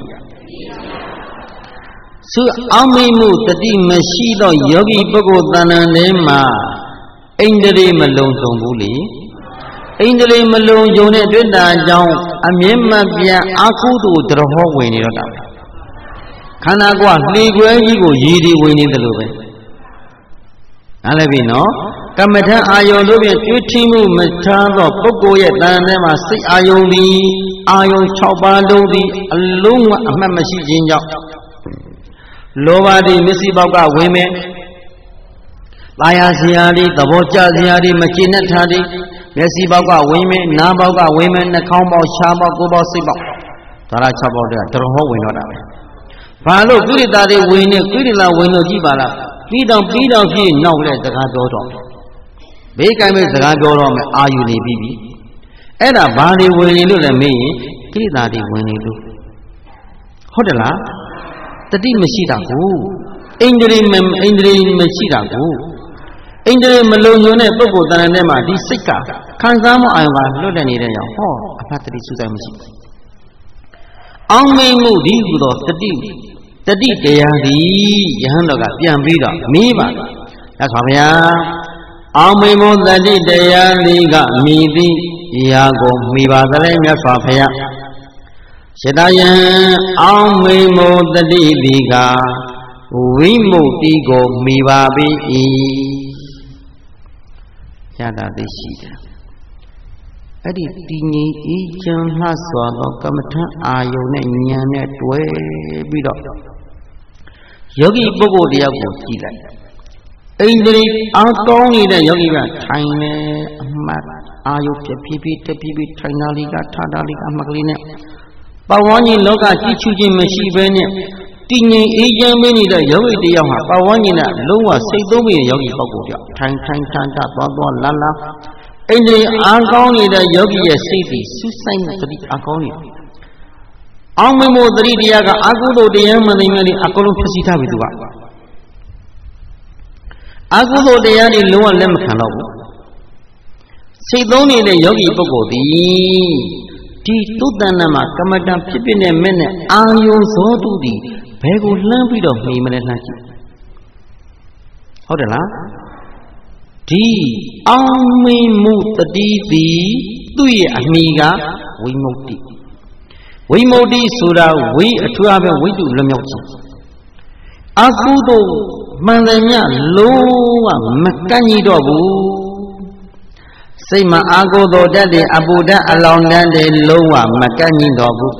S1: စုအောင်မေးမှုတတိမရှိတော့ယောဂီပုဂ္ဂိုလ်တဏ္ဍာထဲမှာအိန္ဒြေမလုံဆုံးဘူးလေအိန္ဒြေမလုံုံတဲ့တွေ့တာကြောင့်အမြင့်မပြတ်အာကုသိုလ်တရဟောဝင်နေတော့တာခန္ဓာကိုယ်လှေခွဲကြီးကိုရည်ဒီဝင်နေတယ်လို့ပဲနားလည်ပြီနော် Kamatan Ayon Lubi, Utimu, Metano, Pogo, Yanama, Say Ayon Lee, Ayon Chopalo, Aluma, Mamashi Jinja. Lowa di Missy Baga women. Laya Ziari, the Bocha Ziari, Machina Tadi, Missy Baga women, Nabaga women, the Combo Shaba, Gobo Siba. Tara Chabo, the Troho winner. Palo, Gudari winning, Gudila winner Gibala. Feed on feet, no less the Gadodo. Bake I miss the Gadodo, are you the baby? And a body winning to me, Gidadi winning to Hodela. The dim Machida go. Injury Machida go. Injury Malone, Pogo, than Nema, the Sika. Kanzamo, I was not any day. Oh, a patri Susan Machine. On me moody with the deep. The deep they are the Yahandoga, Yambida, Miva. That's why on me more than they are Liga, Midi, Iago, Miva, the name of Safia. Shedaya, on me more than the Liga, we move Digo, Miva be Yada the sheet. Eddie Dini, each and last one of Kamatan Ayon and Way Bido. Yogi Bogo Diabo Sila. Angry, Alconi, the Yogi, Tiny, Mat, Ayo, Pipi, China Liga, Tada Liga, Maglina. Bawani Loga, Chichuji, Machibene, Tini, Asian Mini, the Yogi Diaha, Bawani, Loa, Sedomi, Yogi Bogo, Tanta, Baba, Lala. Angry, Alconi, the Yogi, City, Susan, the Alconi. Amemo 3 diaga agudo de yamani akolo fasita biduwa agudo de yani lowa lem khanawo sei thong ni de yogi pukko di di tuttana ma kamatan phit phit ne met ne ayon so tu di bhe ko hlan pi do hmi mane hlan chiဟုတ်တယ်လားဒီအောင်မင်းမှုတတိတိသူ့ရဲ့အမိကဝိမု ക്തി ဝိမု ക്തി ဆိုတာဝိအထူးအဖြင့်ဝိတုလွတ်မြောက်ခြင်းအကုသိုလ်မှန်တယ်မြလုံးဝမကန့်ညီတော့ဘူးစိတ်မှာအာဟုသောတတ်တဲ့အပူဓာတ်အလောင်းတတ်တဲ့လုံးဝမကန့်ညီတော့ဘူး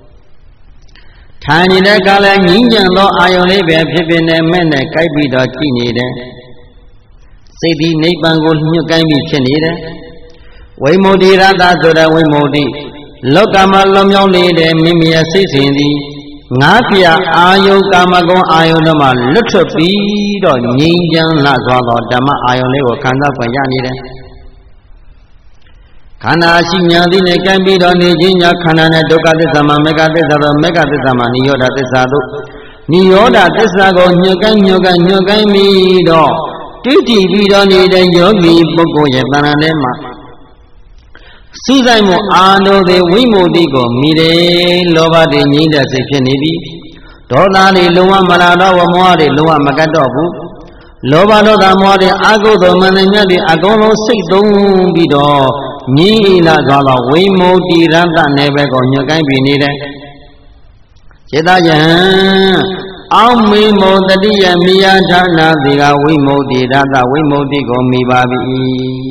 S1: ထိုင်နေတဲ့ကလည်းငြင်းကြံသောအာယုန်လေးပဲဖြစ်ဖြစ်နဲ့မဲ့နဲ့ကြိုက်ပြီးတော့ကြည့်နေတယ်စိတ်ဒီနိဗ္ဗာန်ကိုညှို့ကိုင်းပြီးဖြစ်နေတယ်ဝိမု ക്തി ရတ္တဆိုတဲ့ဝိမု ക്തി လောကမှာလွန်မြောက်နေတဲ့မိမိရဲ့စိတ်စဉ်သည်ငါးပြအာယုန်ကာမဂုဏ်အာယုန်တို့မှလွတ်ထွက်ပြီးတော့ငြိမ်းချမ်းလာစွာသောဓမ္မအာယုန်လေးကိုခံစားခွင့်ရနေတယ်ခန္ဓာရှိညာသည်နဲ့ကံပြီးတော့နေခြင်းညာခန္ဓာနဲ့ဒုက္ခသစ္စာမှာမေဃသစ္စာတို့မေဃသစ္စာမှာနိရောဓသစ္စာတို့နိရောဓသစ္စာကိုညှို့ကိုင်းပြီးတော့တိတိပြီးတော့နေတဲ့ယောဂီပုဂ္ဂိုလ်ရဲ့တဏ္ဍာထဲမှာစူးစိုက်မှုအာနောသည်ဝိမု ക്തി ကိုမိတယ်လောဘတွေငြိမ့်တဲ့စိတ်ဖြစ်နေပြီဒေါသတွေလုံးဝမလာတော့ဝမောဟတွေလုံးဝမကတ်တော့ဘူးလောဘဒေါသမောဟတွေအကုသိုလ်မန္တမြတ်တွေအကုန်လုံးစိတ်သုံးပြီးတော့ငြိမ့်လာသွားတော့ဝိမု ക്തി ရတ္တနယ်ဘက်ကိုညှို့ကိုင်းပြီးနေတယ်စေတယံအောင်မိမောတတိယမိယာဌာနတိကဝိမု ക്തി ရတ္တဝိမု ക്തി ကိုမိပါပြီ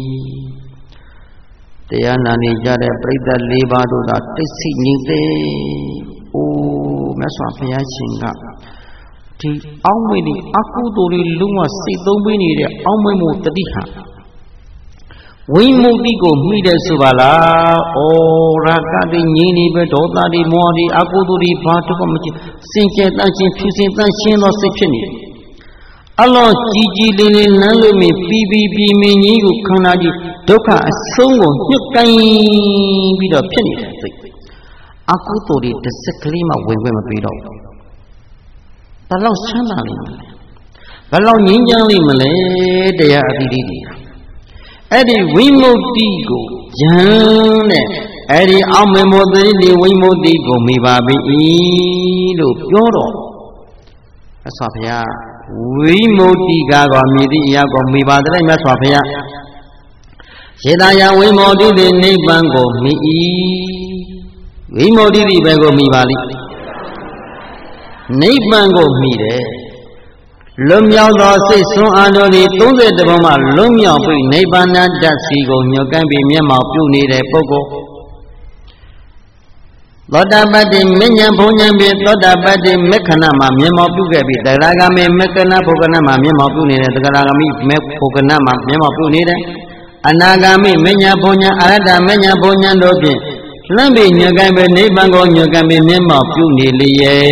S1: တရားနာနေကြတဲ့ပြိဿ၄ပါးတို့ကတိတ်ဆိတ်ငြိမ်သက်။အိုးမြတ်စွာဘုရားရှင်ကဒီအောင်းမိတ်ဒီအကုသိုလ်တွေလုံးဝစိတ်သုံးပေးနေတဲ့အောင်းမိတ်မှုတတိဟာဝိမု ക്തി ကိုမိတယ်ဆိုပါလား။ဩရာဂတိငြိမ်နေပဲဒေါသတိမောဟတိအကုသိုလ်တွေဘာတစ်ခုမှမရှိစင်ကြယ်တန့်ရှင်းဖြူစင်တန့်ရှင်းသောစိတ်ဖြစ်နေတယ်။အလောကြီးကြီးလေးလေးလမ်းလို့မပြီးပြီးမင်းကြီးကိုခန္ဓာကြီးဒုက္ခအဆုံးကိုညှို့ကိုင်းပြီးတော့ဖြစ်နေတဲ့စိတ်အကုသိုလ်တွေတစ်စက်ကလေးမှဝင်ခွင့်မပေးတော့ဘူးဘယ်လောက်ချမ်းသာလိမ့်မလဲဘယ်လောက်ငြိမ်းချမ်းလိမ့်မလဲတရားအသီးသီးတွေအဲ့ဒီဝိမု ക്തി ကိုဉာဏ်နဲ့အဲ့ဒီအောင်မေမောသတိဝိမု ക്തി ကိုမိပါပြီလို့ပြောတော့အဆောဘုရားဝိမု ക്തി ကောမြည်သည့်အရာကိုမိပါတယ်မြတ်စွာဘုရားစေတယဝိမု ക്തി သည်နိဗ္ဗာန်ကိုမိ၏ဝိမု ക്തി သည်ဘယ်ကိုမိပါလိနိဗ္ဗာန်ကိုမိတယ်လွတ်မြောက်သောစိတ်ဆွမ်းအားတို့သည်30ဘုံမှလွတ်မြောက်ပြီးနိဗ္ဗာန်ဓာတ်စီကိုညွှန်ကမ်းပြီးမျက်မှောက်ပြုနေတဲ့ပုဂ္ဂိုလ်သောတာပတ္တိမဉ္ဇဉ်ဘုံဉ္ဇဉ်ပြီးသောတာပတ္တိမေခဏမှာမျက်မှောက်ပြုခဲ့ပြီးတရားဂမိမေခဏဘုကဏမှာမျက်မှောက်ပြုနေတဲ့တရားဂမိမေဘုကဏမှာမျက်မှောက်ပြုနေတဲ့အနာဂမိမဉ္ဇဉ်ဘုံဉ္ဇဉ်အရဟတမဉ္ဇဉ်ဘုံဉ္ဇဉ်တို့ဖြင့်လမ်းပြီးညွှန်ကမ်းပြီးနိဗ္ဗာန်ကိုညွှန်ကမ်းပြီးမျက်မှောက်ပြုနေလျက်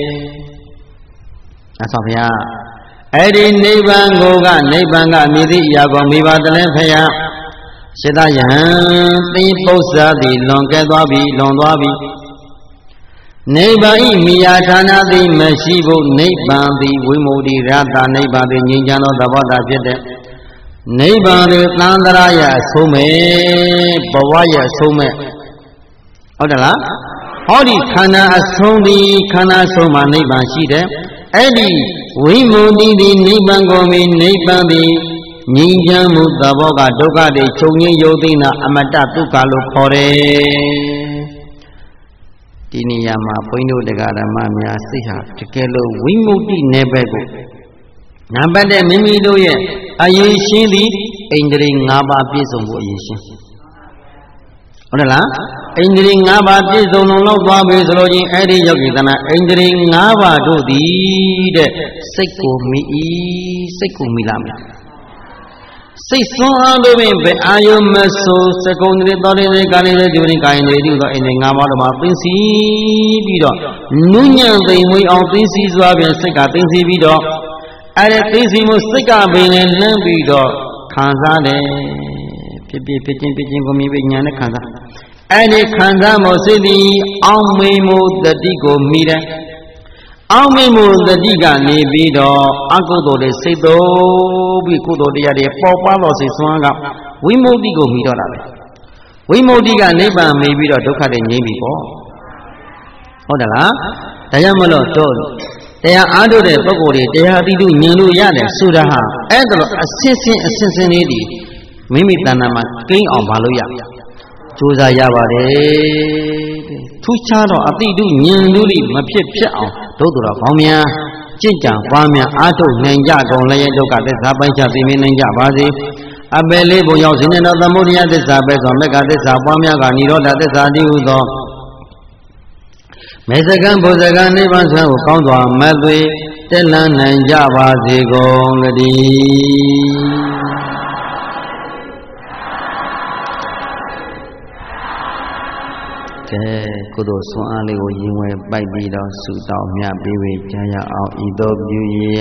S1: အဆောဘုရားအဲ့ဒီနိဗ္ဗာန်ကိုနိဗ္ဗာန်ကမြည်သည့်အရာကိုမိဘတလည်းဖယားစေတယဟံသိပု္ပ္ပာသည်လွန်ကဲသွားပြီလွန်သွားပြီနိဗ္ဗာန်ဤမိယာဌာနသည်မရှိဘူးနိဗ္ဗာန်သည်ဝိမု ക്തി ရတနိဗ္ဗာန်သည်ငြိမ်းချမ်းသောသဘောသာဖြစ်တဲ့နိဗ္ဗာန်သည်သံဃာရအဆုံးမဲ့ဘဝရအဆုံးမဲ့ဟုတ်တယ်လားဟောဒီခန္ဓာအဆုံးသည်ခန္ဓာအဆုံးမှာနိဗ္ဗာန်ရှိတယ်အဲ့ဒီဝိမု ക്തി သည်နိဗ္ဗာန်ကိုမြင်နိဗ္ဗာန်သည်ငြိမ်းချမ်းမှုသဘောကဒုက္ခတွေချုပ်ငြိမ်းရုပ်သိနာအမတ္တဒုက္ခလို့ခေါ်တယ်ဒီနေရာမှာဘုန်းကြီးတို့တရားဓမ္မများစိတ်ဟာတကယ်လို့ဝိမု ക്തി နယ်ဘက်ကိုနံပါတ်တဲ့မိမိတို့ရဲ့အရင်ရှင်းသည်ဣန္ဒြေ5ပါးပြည့်စုံဖို့အရင်ရှင်းဟုတ်တယ်လားဣန္ဒြေ5ပါးပြည့်စုံလုံးလောက်သွားပြီဆိုလို့ချင်းအဲ့ဒီယောဂီသနာဣန္ဒြေ5ပါးတို့သည်တဲ့စိတ်ကိုမိစိတ်ကိုမိလာမယ်စိတ်ဆွမ်းအားလို့ပင်ဘယ်အာယုမဆိုစကုံတွေတော်တွေကာလေးတွေဒီပင်ကာရင်တွေဒီတော့ဣန္ဒြေ5ပါးတော့မှသိသိပြီးတော့နုညံ့သိမ်မွေးအောင်သိသိစွာဖြင့်စိတ်ကသိသိပြီးတော့အဲ့ဒီသိသိမှုစိတ်ကပင်နဲ့လမ်းပြီးတော့ခံစားတယ်ဖြစ်ဖြစ်ချင်းကိုမြင်ပြီးညာနဲ့ခံစားအဲ့ဒီခံစားမှုစိတ်သည်အောင်းမေမှုတတိကိုမိတယ်အောင်းမေမှုတတိကနေပြီးတော့အကုသိုလ်တွေစိတ်သုံးပြီးကုသိုလ်တရားတွေပေါ်ပွားသောစိတ်ဆွမ်းကဝိမု ക്തി ကိုမိတော့တာပဲဝိမု ക്തി ကနိဗ္ဗာန်မိပြီးတော့ဒုက္ခတွေငြိမ်းပြီပေါ့ဟုတ်တယ်လားဒါကြောင့်မလို့တို့တရားအားထုတ်တဲ့ပုဂ္ဂိုလ်တွေတရားအတိတုဉာဏ်လို့ရတယ်ဆိုတာဟာအဲ့ဒါလို့အစစ်စင်လေးဒီမိမိတဏ္ဍာမှာကိန်းအောင်မလုပ်ရကြိုးစားရပါတယ်ထူးခြားတော့အတိတုဉာဏ်လို့မဖြစ်အောင်တို့တော်ကောင်းများကြင်ကြံပွားများအားထုတ်နိုင်ကြကုန်လည်းဒုက္ခသစ္စာပိုင်းခြားသိမြင်နိုင်ကြပါစေအပယ်လေးဘုံရောက်စဉ်သောသမုဒယသစ္စာပဲဆိုမေဃသစ္စာပွားများကនិရောဓသစ္စာတည်းဟုသောမေစကံဘုဇကံနိဗ္ဗာန်ဆံကိုကောင်းစွာမသွေတက်လန်းနိုင်ကြပါစေကုန်သတည်းကဲကုသိုလ်ဆွမ်းအားလေးကိုရင်ဝယ်ပိုက်ပြီးတော့ဆုတောင်းမြတ်ပေးဝေကြရအောင်ဤသို့ပြုရ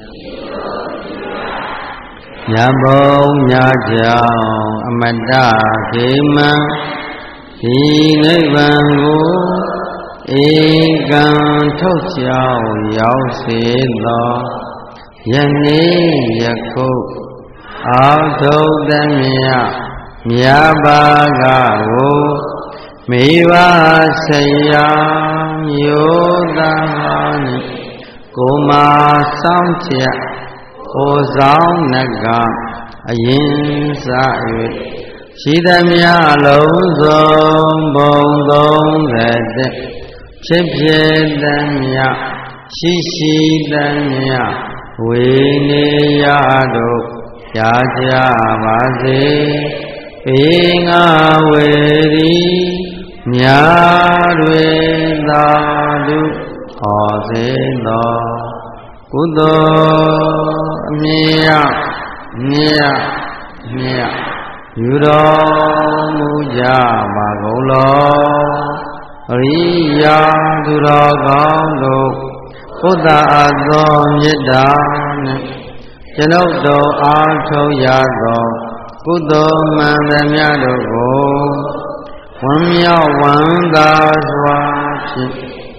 S1: မြတ်ဘုံမြတ်ကြောင့်အမတ္တခေမံဒီနိဗ္ဗာန်ကိုဧကံထုတ်ကြောင်းရောက်စေသောယနေ့ယခုအာထုသမြမြတ်ဘာကကိုမိဘဆရာမျိုးသားနှင့်ကိုမာဆောင်ချက်ကိုဆောင်နကအရင်စ၍ရှိသမျှလုံးစုံဘုံ30ဖြစ်ဖြစ်သမျှရှိသမျှဝေနေရတို့ရကြပါစေပေငါဝေရီမြာတွေသာဓုဟောစေသောကုသိုလ်အမြတ်ယူတော်မူကြပါကုန်လောအရိယာသူတော်ကောင်းတို့ဘုဒ္ဓအသောမေတ္တာနှင့်ကျွန်ုပ်တို့အားထုတ်ရသောကုသိုလ်မှန်သမျှတို့ကိုဝမ်းမြောက်ဝမ်းသာစွာဖြင့်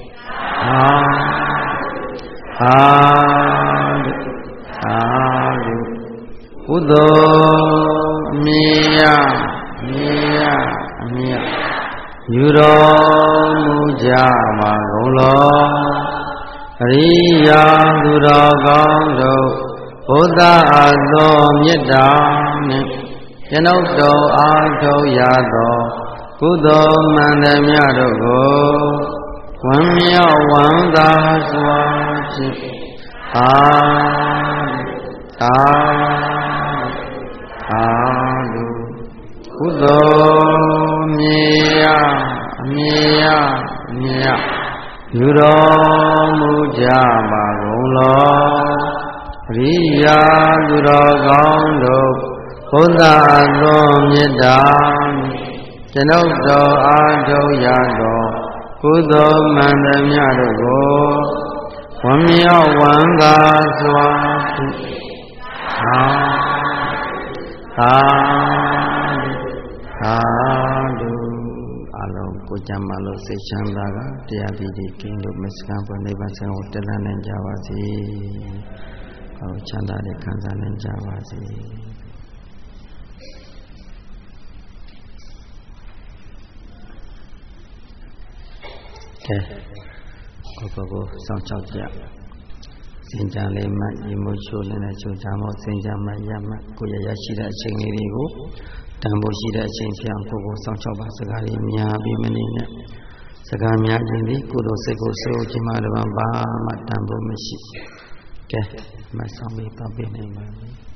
S1: အာကုသိုလ်အမြတ်ယူတော်မူကြပါကုန်လောအရိယာသူတော်ကောင်းတို့ဘုဒ္ဓအသောမေတ္တာနှင့်ကျွန်ုပ်တို့အားထုတ်ရသောကုသိုလ်မှန်သမျှတို့ကိုဝမ်းမြောက်ဝမ်းသာစွာဖြင့်ကုသိုလ်မြေယယူတော်မူကြပါကုန်လောပရိယာသူတော်ကောင်းတို့ဘုရားသောမေတ္တာကျွန်ုပ်တော်အားထုတ်ရသောကုသိုလ်မှန်သမျှတို့ကိုဝမ်းမြောက်ဝမ်းသာစွာအလုံးကိုကြမ်းမလို့စိတ်ချမ်းသာကတရားပြီးဒီကင်းလို့မစ္စကံပေါ်နိဗ္ဗာန်ဆောင်ကိုတက်လှမ်းနိုင်ကြပါစေ။ကောင်းချမ်းသာတဲ့ခံစားနိုင်ကြပါစေ။ကဲကိုစောင့်ကြောက်ကြစင်ကြံလေးမှရေမိုးချိုးနေတဲ့ချိုးချမို့စင်ကြံမှရမှကိုရရှိတဲ့အချိန်လေးတွေကိုတန်ဖိုးရှိတဲ့အချိန်ပြောင်းကိုစောင့်ကြောက်ပါစကားလေးများပြီးမနေနဲ့စကားများခြင်းဒီကိုယ်တော်စိတ်ကိုစိုးခြင်းမှတော့ဘာမှတန်ဖိုးမရှိကဲမဆောင်ပြီးတော့ပြနေပါဘူး